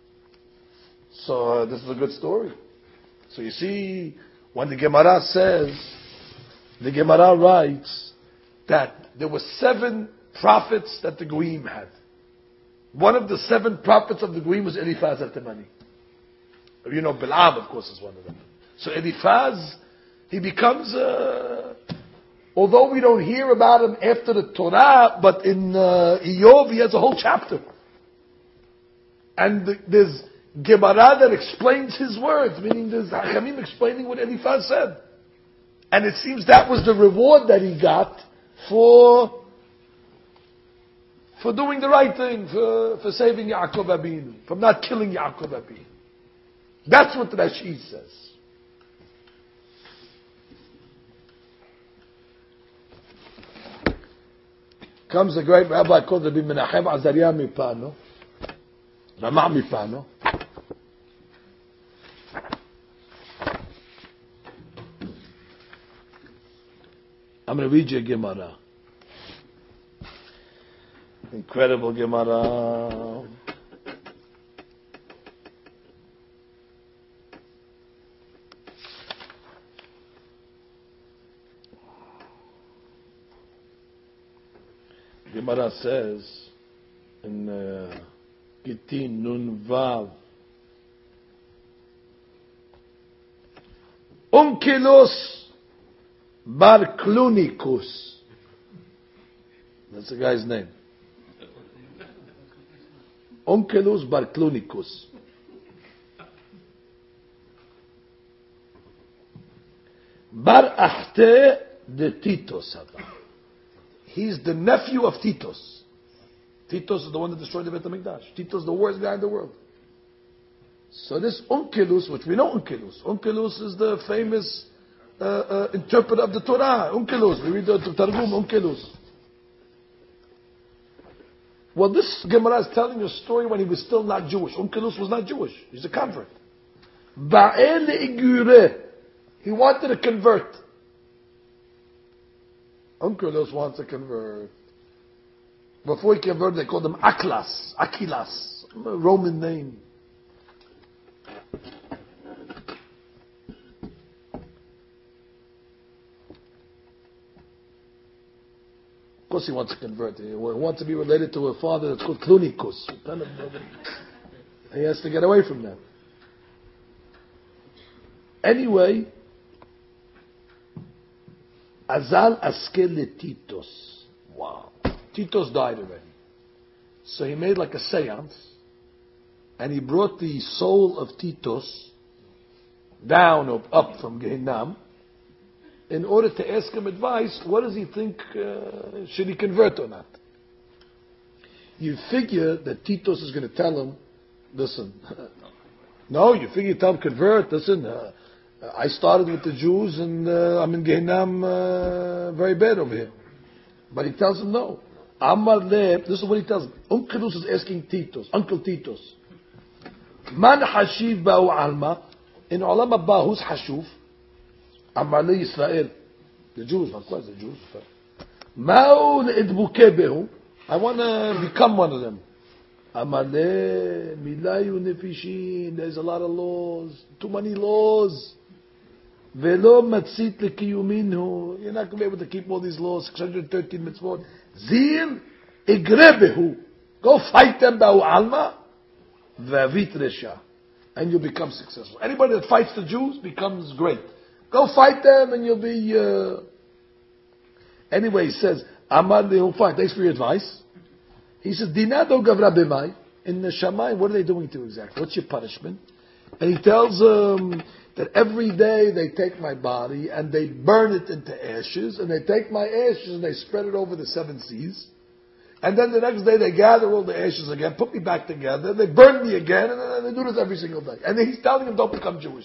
[SPEAKER 1] So this is a good story. So you see, when the Gemara says, the Gemara writes that there were 7 prophets that the Goyim had. One of the 7 prophets of the Goyim was Eliphaz al-Temani. You know, Bil'am, of course, is one of them. So Eliphaz, he becomes, although we don't hear about him after the Torah, but in Iyov, he has a whole chapter. And there's Gemara that explains his words, meaning there's Hachamim explaining what Eliphaz said. And it seems that was the reward that he got for for doing the right thing, for saving Yaakov Abinu, from not killing Yaakov Abinu. That's what Rashi says. Comes a great rabbi called Rabbi Menachem Azariah Mipano, Ramah Mipano. I'm going to read you a Gemara. Incredible Gemara. Gemara says in Gittin Nun Vav, Onkelos Bar Klunikus. That's the guy's name. Onkelos Bar Klunikus. Bar Achte de Titos. He's the nephew of Titos. Titos is the one that destroyed the Beit HaMikdash. Titos is the worst guy in the world. So this Onkelos, which we know Onkelos is the famous interpreter of the Torah. Onkelos, we read the Targum, Onkelos. Well, this Gemara is telling a story when he was still not Jewish. Onkelos was not Jewish. He's a convert. Ba'el Igure. He wanted to convert. Onkelos wants to convert. Before he converted, they called him Akilas, a Roman name. Of course he wants to convert. He wants to be related to a father that's called Klunikus. He has to get away from that. Anyway, Azal Askel Titos. Wow. Titos died already. So he made like a seance, and he brought the soul of Titos down or up from Gehinnom in order to ask him advice. What does he think? Should he convert or not? You figure that Titos is going to tell him, listen, no, you figure you tell him convert, listen, I started with the Jews and I'm in Gehinnom very bad over here. But he tells him no. Amar le, this is what he tells him. Onkelos is asking Titos, Uncle Titos. Man hashiv ba'u alma. In Olam Haba, who's hashuv? Amar le Yisrael. The Jews, of course the Jews. Ma'u le'edbuke behu. I want to become one of them. Amar le milayu nefishin. There's a lot of laws. Too many laws. Velo matzit lekiyuminu. You're not going to be able to keep all these laws. 613 mitzvot. Zil igrebehu. Go fight them ba'u alma. Vavit resha. And you'll become successful. Anybody that fights the Jews becomes great. Go fight them and you'll be... Anyway, he says, Amar lehu, fine, thanks for your advice. He says, Dinado gavra b'mai. In the Shammai, what are they doing to you exactly? What's your punishment? And he tells them that every day they take my body and they burn it into ashes, and they take my ashes and they spread it over the 7 seas. And then the next day they gather all the ashes again, put me back together, they burn me again, and they do this every single day. And he's telling them, don't become Jewish.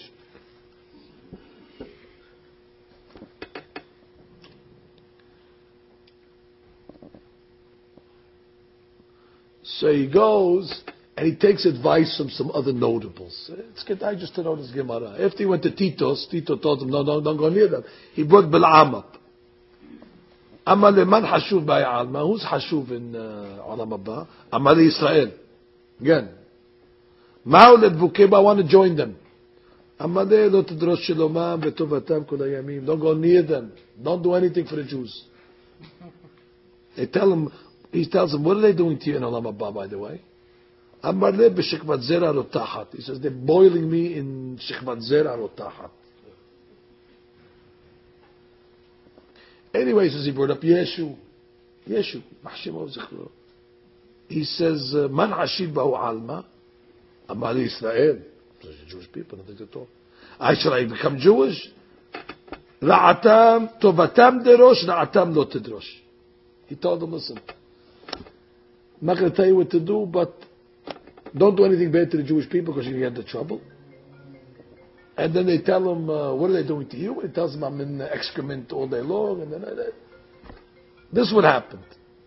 [SPEAKER 1] So he goes and he takes advice from some other notables. It's good just to know this Gemara. After he went to Titos, Tito told him, no, don't go near them. He brought Bil'am up. Amar leman hashuv ba'alma. Who's hashuv in Olam Haba? Amar Yisrael. Again. Ma'u ledvukeba. I want to join them. Amar lo tedrosh shalomam v'tovatam kol hayamim. Don't go near them. Don't do anything for the Jews. They tell him, he tells them, what are they doing to you in Olam Haba, by the way? Amar le b'shekvat zera rotahat. He says, they're boiling me in shekvat zera rotahat. Anyway, he says he brought up Yeshu. He says, Man hashiv ba'u alma. Amar Yisrael. Those are Jewish people, nothing to talk. Should I become Jewish? Ra'atam, tovatam derosh, ra'atam lo tedrosh. He told them, listen, I'm not going to tell you what to do, but don't do anything bad to the Jewish people because you're going to get into trouble. And then they tell him, what are they doing to you? And he tells them, I'm in excrement all day long. And then this is what happened.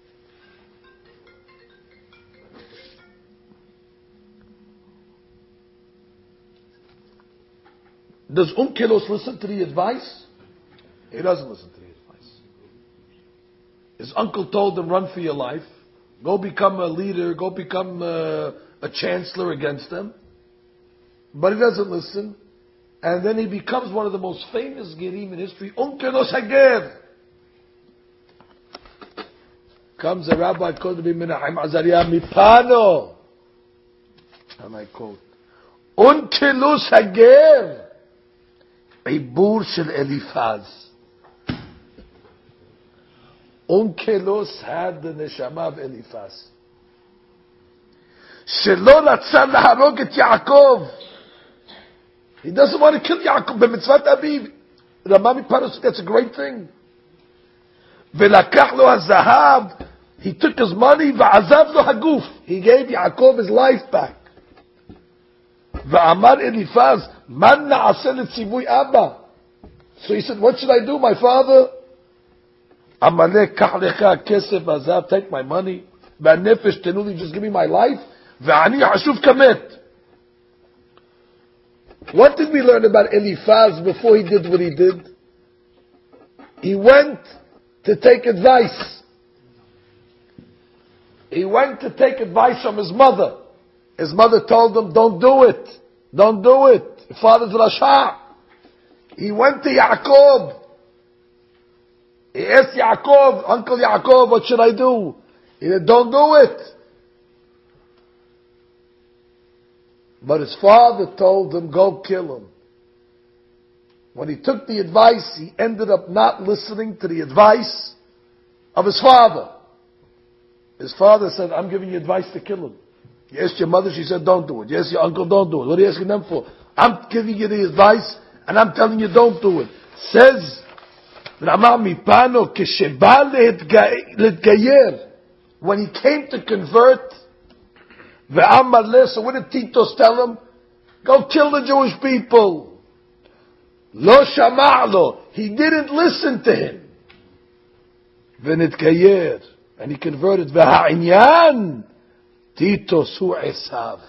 [SPEAKER 1] Does Onkelos listen to the advice? He doesn't listen to the advice. His uncle told him, run for your life. Go become a leader. Go become a chancellor against them. But he doesn't listen. And then he becomes one of the most famous Gerim in history. Onkelos Hager. Comes a rabbi called to be Menachem Azariah Mipano. And I quote, Onkelos Hager. עיבור של אליפז. Onkelos had the neshama of Eliphaz. שלא רצה להרוג את יעקב. He doesn't want to kill Yaakov במצוות אביו. רמה מפרס, that's a great thing. ולקח לו הזהב. He took his money ועזב לו הגוף. He gave Yaakov his life back. ואמר אליפז, man na'aseh letzivui Abba. So he said, what should I do, my father? Amalek kach lecha kesef azav, take my money. V'anefesh tenuli, just give me my life. V'ani hashuv kamet. What did we learn about Eliphaz before he did what he did? He went to take advice. He went to take advice from his mother. His mother told him, don't do it. Don't do it. Your father's Rasha. He went to Yaakov. He asked Yaakov, Uncle Yaakov, what should I do? He said, don't do it. But his father told him, go kill him. When he took the advice, he ended up not listening to the advice of his father. His father said, I'm giving you advice to kill him. You asked your mother, she said, don't do it. You asked your uncle, don't do it. What are you asking them for? I'm giving you the advice, and I'm telling you, don't do it. Says, Rama Mipano, Kesheba Letgayer, when he came to convert, so what did Titos tell him? Go kill the Jewish people. Lo Shama'lo, he didn't listen to him. V'nitgayer, and he converted. V'ha'inyan, Titos hu Esav.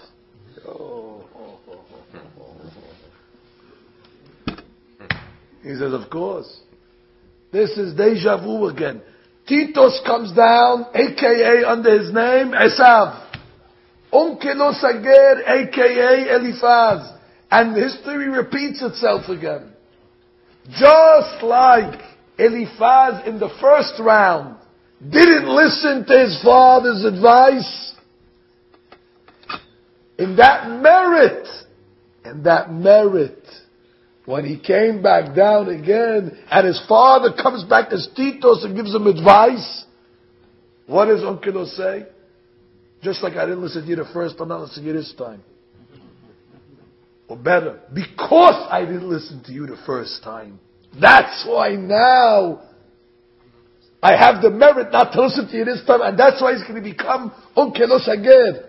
[SPEAKER 1] He says, of course. This is deja vu again. Titos comes down, aka under his name, Esav. Onkelos Hager, aka Eliphaz. And history repeats itself again. Just like Eliphaz in the first round didn't listen to his father's advice, in that merit, when he came back down again, and his father comes back as Titos and gives him advice, what does Onkelos say? Just like I didn't listen to you the first time, I'm not listening to you this time. Or better, because I didn't listen to you the first time, that's why now I have the merit not to listen to you this time, and that's why he's going to become Onkelos Hager.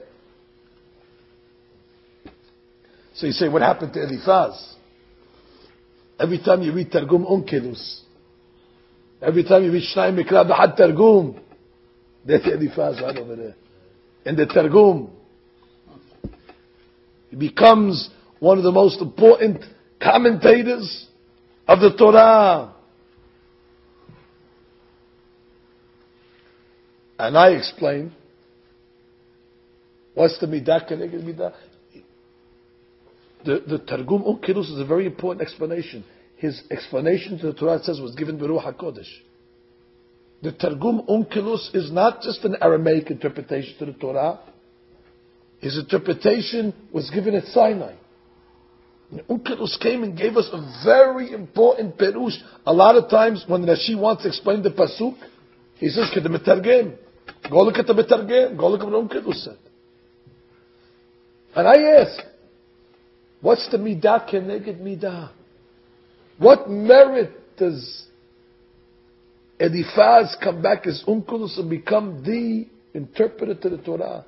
[SPEAKER 1] So you say, what happened to Eliphaz? Every time you read Targum Onkelos, every time you read Shnai Mikra B'Had Targum, that's Eliphaz right over there. In the Targum, he becomes one of the most important commentators of the Torah. And I explain, what's the Midah Keneged Midah? The Targum Onkelos is a very important explanation. His explanation to the Torah, it says, was given by Ruach HaKodesh. The Targum Onkelos is not just an Aramaic interpretation to the Torah. His interpretation was given at Sinai. And Onkelos came and gave us a very important perush. A lot of times when Rashi wants to explain the pasuk, he says, "K'da metargem." Go look at the metargem. Go look at what Onkelos said. And I ask, what's the midah keneged midah? What merit does Eliphaz come back as Onkelos and become the interpreted to the Torah.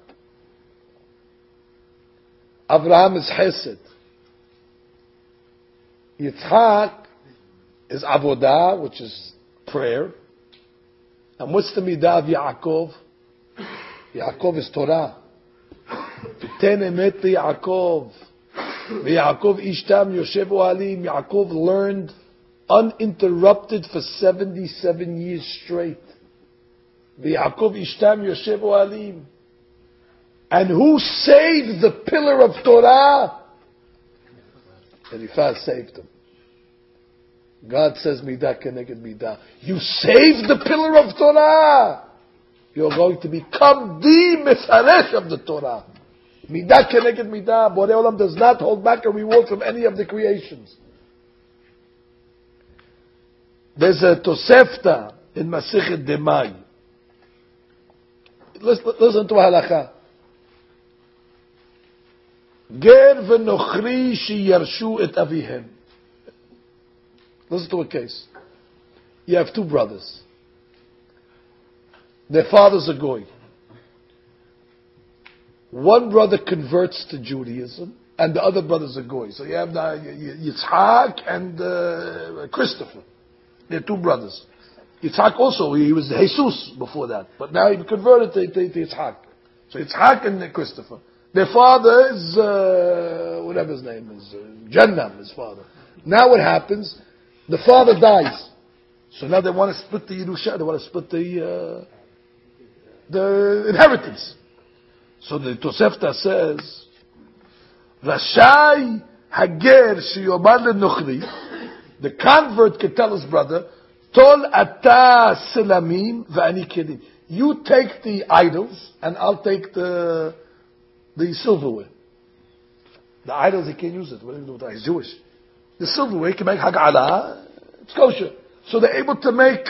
[SPEAKER 1] Abraham is Chesed. Yitzhak is Avodah, which is prayer. And what's the midah of Yaakov? Yaakov is Torah. V'ten emet Yaakov. V'Yaakov ishtam yoshev ohalim. Yaakov learned uninterrupted for 77 years straight. V'Yaakov ishtam yoshev ohalim. And who saved the pillar of Torah? Eliphaz saved him. God says, midah keneged midah. You saved the pillar of Torah. You're going to become the mefaresh of the Torah. Midah keneged midah. Borei Olam does not hold back a reward from any of the creations. There's a Tosefta in Masechet Demai. Listen to halacha. Ger v'nochri sheyarshu et avihem. Listen to a case. You have two brothers. Their father's a goy. One brother converts to Judaism, and the other brother's a goy. So you have Yitzhak and Christopher. They're two brothers. Yitzhak also, he was Jesus before that, but now he converted to Yitzhak. So Yitzhak and Christopher. Their father is, whatever his name is, Jannam, his father. Now what happens? The father dies. So now they want to split the Yerusha, they want to split the inheritance. So the Tosefta says, Rashai Hager Shiyomar Lenochri, the convert can tell his brother, Tol ata selamim v'ani kelim. You take the idols, and I'll take the silverware. The idols, he can't use it. What do you do with that? He's Jewish. The silverware, he can make hag'ala, it's kosher. So they're able to make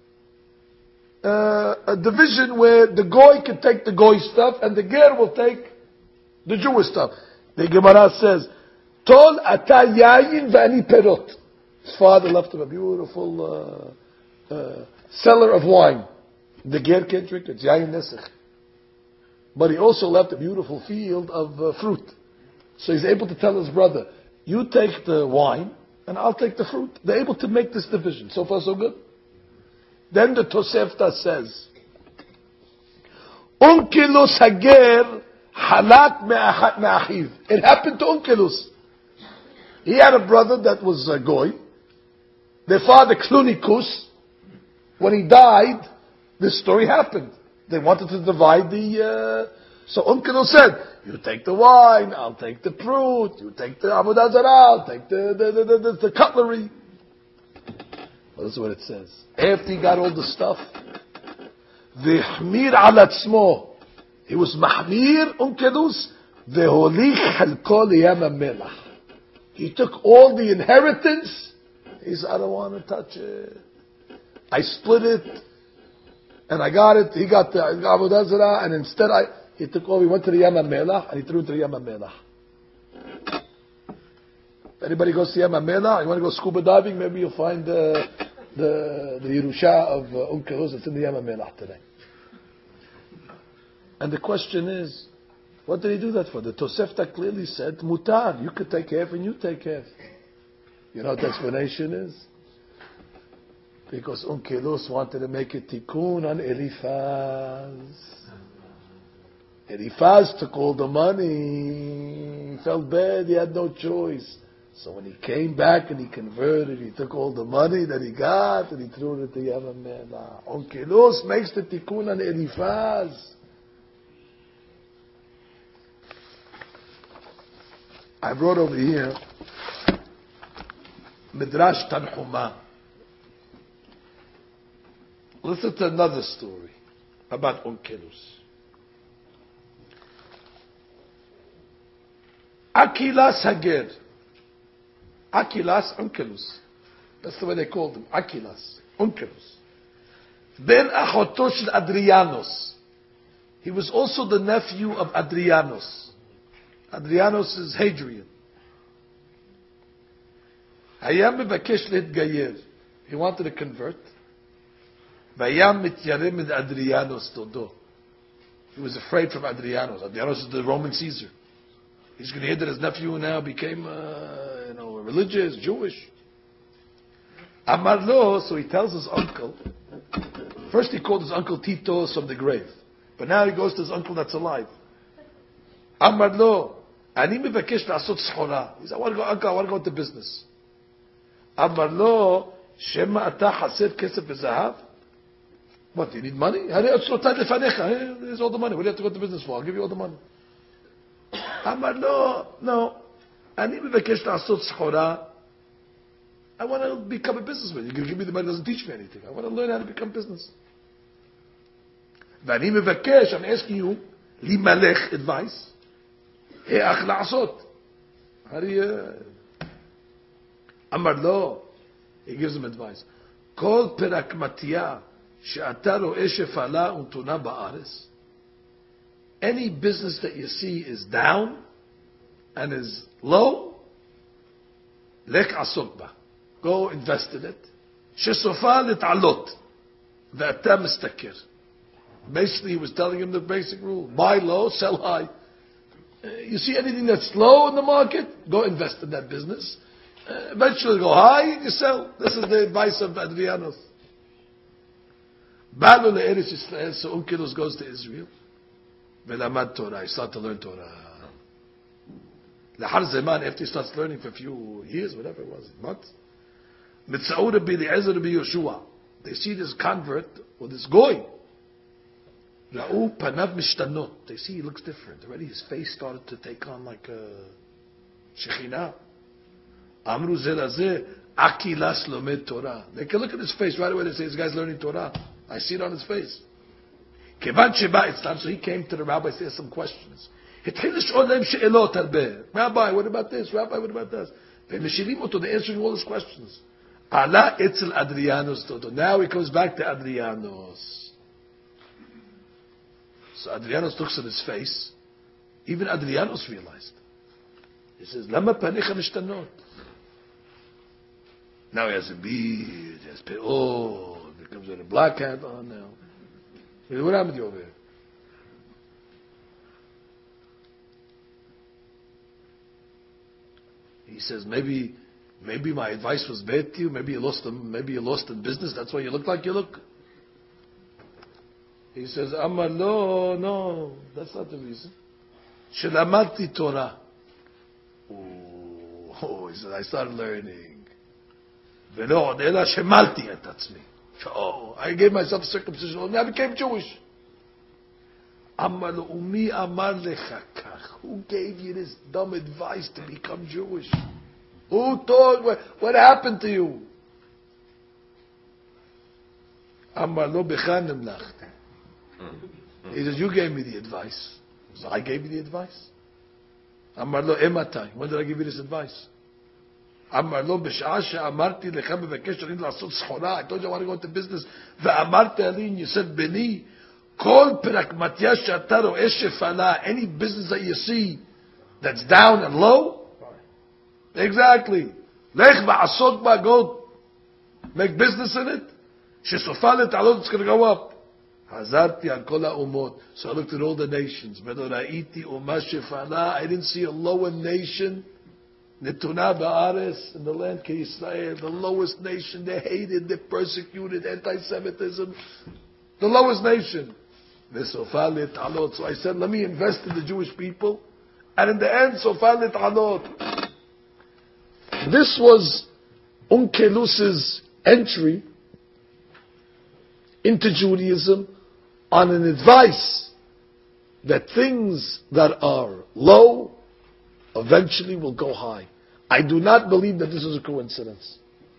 [SPEAKER 1] a division where the goy can take the goy stuff, and the ger will take the Jewish stuff. The Gemara says, Tol ata yayin v'ani perot. His father left him a beautiful cellar of wine. The ger can't drink it. It's yayin nesech. But he also left a beautiful field of fruit. So he's able to tell his brother, you take the wine, and I'll take the fruit. They're able to make this division. So far, so good. Then the Tosefta says, Unkelus Hager halak me'achat me'achiv. It happened to Unkelus. He had a brother that was a goy. Their father, Klunikus, when he died, this story happened. They wanted to divide so Unkelus said, you take the wine, I'll take the fruit, you take the avodah zarah, I'll take the cutlery. Well, this is what it says. After he got all the stuff, v'hmir al atzmo, he was mahmir Unkelus, v'holich halko liyam hamelach. He took all the inheritance. He said, I don't want to touch it. I split it, and I got it. He got the avodah zarah, and instead he took all. He went to the Yam HaMelach, and he threw it to the Yam HaMelach. If anybody goes to Yam HaMelach, you want to go scuba diving, maybe you'll find the Yerusha of Unkelus that's in the Yam HaMelach today. And the question is, what did he do that for? The Tosefta clearly said, mutar, you could take half and you take half. You know what the explanation is? Because Unkelus wanted to make a tikkun on Eliphaz. Eliphaz took all the money. He felt bad, he had no choice. So when he came back and he converted, he took all the money that he got and he threw it to Yam HaMelach. Unkelus makes the tikkun on Eliphaz. I brought over here Midrash Tanhuma. Listen to another story about Unkelus. Achilas Hager. Achilas Unkelus. That's the way they called him. Achilas Unkelus. Ben Achoto shel Adrianos. He was also the nephew of Adrianos. Adrianos is Hadrian. Hayam mevakesh leitgayer. He wanted to convert. Vayam mityarem mit Adrianos todo. He was afraid from Adrianos. Adrianos is the Roman Caesar. He's going to hear that his nephew now became, religious, Jewish. Amar lo, so he tells his uncle. First he called his uncle Titos from the grave. But now he goes to his uncle that's alive. Amar lo, ani mevakesh la'asot schora. He said, uncle, I want to go into business. Amar lo, shema ata haser kesef v'zahav? What, do you need money? Here's all the money. What do you have to go to business for? I'll give you all the money. Amar lo, no. Ani mevakesh la'asot schora. I want to become a businessman. You're going to give me the money, doesn't teach me anything. I want to learn how to become business. ואני מבקש, I'm asking you, למלך advice. איך לעשות? אמר לו, he gives him advice. כל פרקמטיה שאתה רואה שפעלה ונתונה בארץ, any business that you see is down and is low, לך עסוק בה. Go invest in it. שסופה להתעלות ואתה משתכר. Basically, he was telling him the basic rule. Buy low, sell high. You see anything that's low in the market, go invest in that business. Eventually go high, you sell. This is the advice of Adrianos. Balu le'eretz Yisrael, so Unkelos goes to Israel. Ve'lamad Torah, he started to learn Torah. Lahar Zeman, after he starts learning for a few years, whatever it was, months. Mitza'u Rabbi Eliezer Rabbi Yoshua. They see this convert, or this goy. Ra'u panav mishtanot. They see he looks different. Already his face started to take on like a Shekhinah. Amru zelazeh akilas lomed Torah. They can look at his face right away. They say this guy's learning Torah. I see it on his face. Kevan sheba it's time. So he came to the rabbi to ask some questions. Rabbi, what about this? Rabbi, what about this? They're answering all his questions. Allah etzel Adrianos toto. Now he comes back to Adrianos. So Adrianos looks at his face. Even Adrianos realized. He says, Lama panecha mishtanot. Now he has a beard, he has pe'od, he comes with a black hat on now. He says, what happened to you over here? He says, maybe my advice was bad to you, maybe you lost in business, that's why you look like you look. He says, Amar lo, no, that's not the reason. Shelamadti Torah. Oh, he says, I started learning. Velo, ela shemalti et atzmi. Oh, I gave myself circumcision, and I became Jewish. Amar lo, umi amar lecha kach. Who gave you this dumb advice to become Jewish? Who told, what happened to you? Amar lo bechanem lachti. He says, you gave me the advice. So I gave you the advice. Amar lo ematai. When did I give you this advice? Amar lo b'sha'ah she'amarti lecha mevakesh ani la'asot schora. I told you I want to go into business. Ve'amarti ali, and you said, Beni, kol perakmatya she'ata ro'eh shefala. Any business that you see that's down and low? Exactly. Lech va'asot ba, go make business in it. She'sofa le'talot, it's going to go up. Hazarti al kol ha'umot. So I looked at all the nations. I didn't see a lower nation. Netuna ba'ares, in the land of Israel, the lowest nation. They hated, they persecuted, anti-Semitism. The lowest nation. So I said, let me invest in the Jewish people. And in the end, sofa le'talot. This was Unkelus's entry into Judaism on an advice that things that are low eventually will go high. I do not believe that this is a coincidence.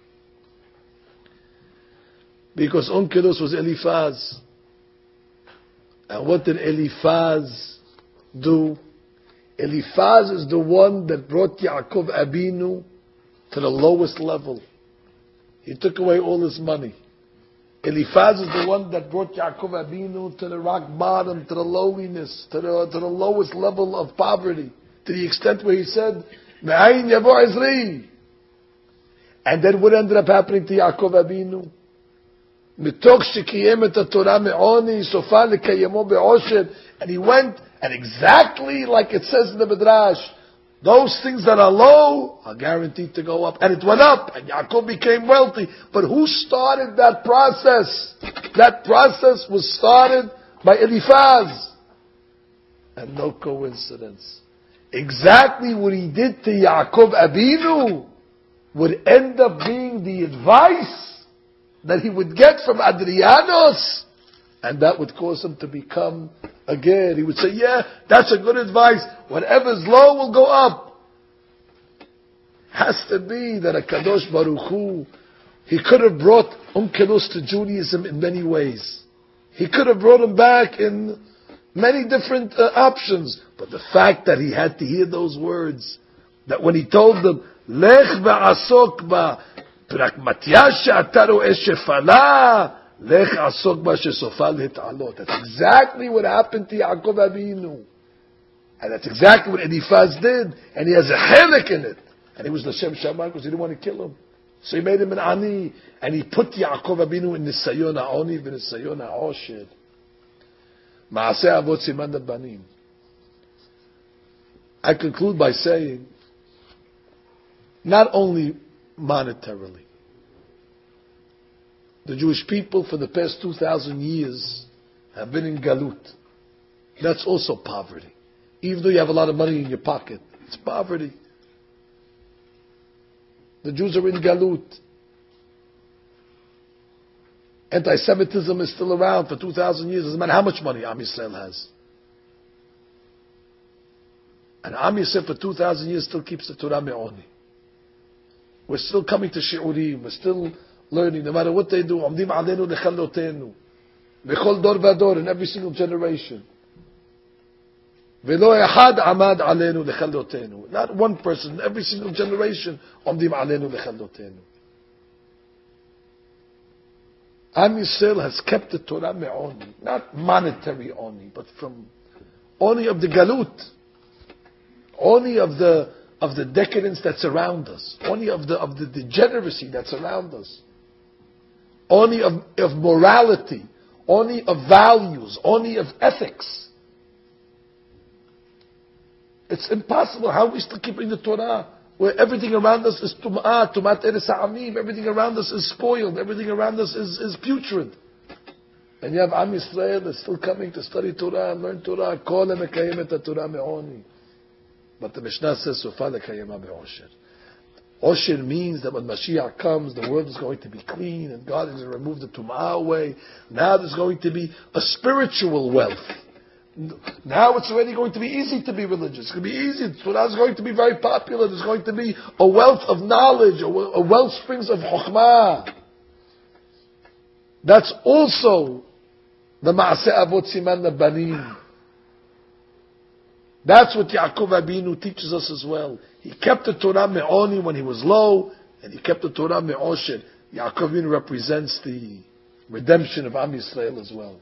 [SPEAKER 1] Because Onkelos was Eliphaz. And what did Eliphaz do? Eliphaz is the one that brought Yaakov Abinu to the lowest level. He took away all his money. Eliphaz is the one that brought Yaakov Abinu to the rock bottom, to the lowliness, to the lowest level of poverty, to the extent where he said, Me'ayin yavo ezri. And then what ended up happening to Yaakov Abinu? מתוך שקיים את התורה מעוני, סופה לקיימו בעושר. And he went, and exactly like it says in the Midrash, those things that are low are guaranteed to go up. And it went up, and Yaakov became wealthy. But who started that process? That process was started by Eliphaz. And no coincidence. Exactly what he did to Yaakov Abinu would end up being the advice that he would get from Adrianos. And that would cause him to become a ger. He would say, yeah, that's a good advice. Whatever's low will go up. Has to be that a Kadosh Baruch Hu, he could have brought Kelus to Judaism in many ways. He could have brought him back in many different options. But the fact that he had to hear those words, that when he told them, Lech v'asok ba prakmatya she'ata ro'eh shefala, Lech asok ba shesofa l'hitalot. That's exactly what happened to Yaakov Avinu. And that's exactly what Eliphaz did. And he has a chelik in it. And he was L'Shem Shammai because he didn't want to kill him. So he made him an ani. And he put Yaakov Avinu in Nisayon ha'oni v'Nisayon ha'osher. Ma'aseh avot siman banim. I conclude by saying, not only monetarily, the Jewish people for the past 2,000 years have been in galut. That's also poverty. Even though you have a lot of money in your pocket, it's poverty. The Jews are in galut. Anti-Semitism is still around for 2,000 years. Doesn't matter how much money Am Yisrael has. And Am Yisrael for 2,000 years still keeps the Torah me'oni. We're still coming to shi'urim. We're still learning. No matter what they do, Omdim aleinu lechalotenu. Bechol dor vador, in every single generation. Velo ehad amad aleinu lechalotenu. Not one person, every single generation, Omdim aleinu lechalotenu. Am Yisrael has kept the Torah me'oni. Not monetary oni, but from oni of the galut. Only of the decadence that's around us. Only of the degeneracy that's around us. Only of morality. Only of values. Only of ethics. It's impossible. How are we still keeping the Torah? Where everything around us is tumat eres ha'amim. Everything around us is spoiled. Everything around us is putrid. And you have Am Yisrael that's still coming to study Torah and learn Torah. Kol mekayem et Torah me'oni. But the Mishnah says, Sofa lekayema be'osher. Osher means that when Mashiach comes, the world is going to be clean, and God is going to remove the tumah away. Now there's going to be a spiritual wealth. Now it's already going to be easy to be religious. It's going to be easy. Torah is going to be very popular. There's going to be a wealth of knowledge, a wealth springs of chokhmah. That's also the Ma'aseh Avot Siman Banim. That's what Yaakov Abinu teaches us as well. He kept the Torah me'oni when he was low, and he kept the Torah me'osher. Yaakov Abinu represents the redemption of Am Yisrael as well.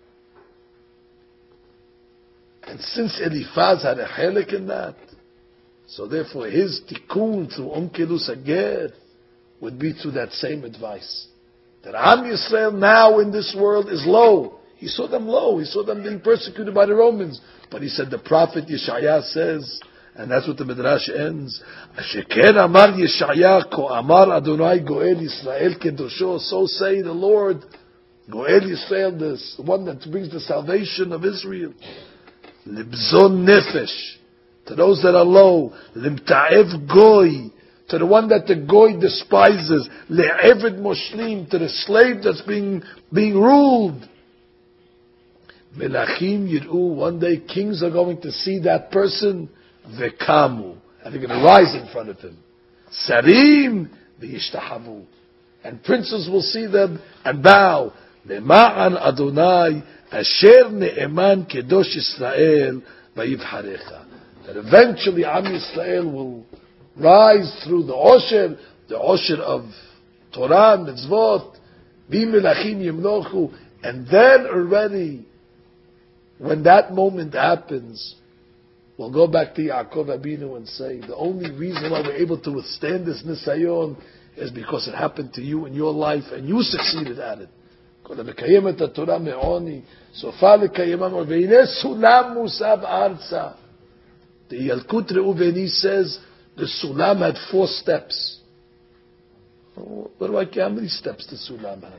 [SPEAKER 1] And since Eliphaz had a chelik in that, so therefore his tikkun through Kelus Hager would be through that same advice. That Am Yisrael now in this world is low. He saw them low. He saw them being persecuted by the Romans. But he said the prophet Yeshaya says, and that's what the Midrash ends, Sheker amar Yeshaya ko amar Adonai goel Yisrael kedosho. So say the Lord, goel Yisrael, the one that brings the salvation of Israel. Libzon nefesh, to those that are low. Limta'ev goy, to the one that the goy despises. Le'eved moshlim, to the slave that's being ruled. Melachim yir'u, one day kings are going to see that person, vekamu, and they're going to rise in front of him. Sarim v'yishtahavu, and princes will see them and bow. Lema'an Adonai asher ne'eman kedosh Yisrael vayivharecha. That eventually Am Yisrael will rise through the osher of Torah and mitzvot, bi melachim yimlochu, and then already, when that moment happens, we'll go back to Yaakov Abinu and say, the only reason why we're able to withstand this nisayon is because it happened to you in your life and you succeeded at it. כל המקיים את התורה מעוני, סופה לקיימה מעוני, והנה סולם מוסב ארצה. The Yalkut Reuveni says the Sulam had 4 steps. What do I care? How many steps the Sulam had?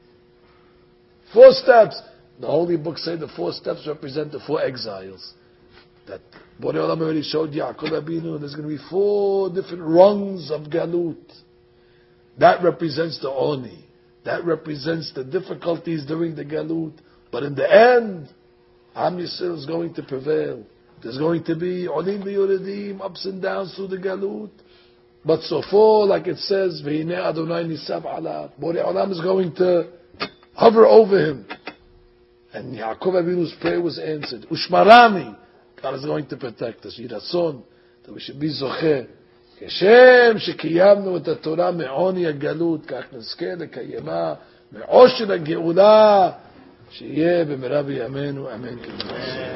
[SPEAKER 1] 4 steps. The holy books say the 4 steps represent the 4 exiles. That Borei Olam already showed Yaakov Abinu. There's going to be 4 different rungs of Galut. That represents the Oni. That represents the difficulties during the Galut. But in the end, Am Yisrael is going to prevail. There's going to be Olim v'Yoredim, ups and downs through the Galut. But so far, like it says, V'hinei Adonai Nisav Alav. Borei Olam is going to hover over him. And Yaakov Avinu's prayer was answered. Ushmarani, God is going to protect us. Yiratzon, that we should be zocher. כשם שקיימנו את התורה מעוני הגלות, כך נזכה לקיימה מעושר הגאולה, שיהיה במהרה בימינו, אמן.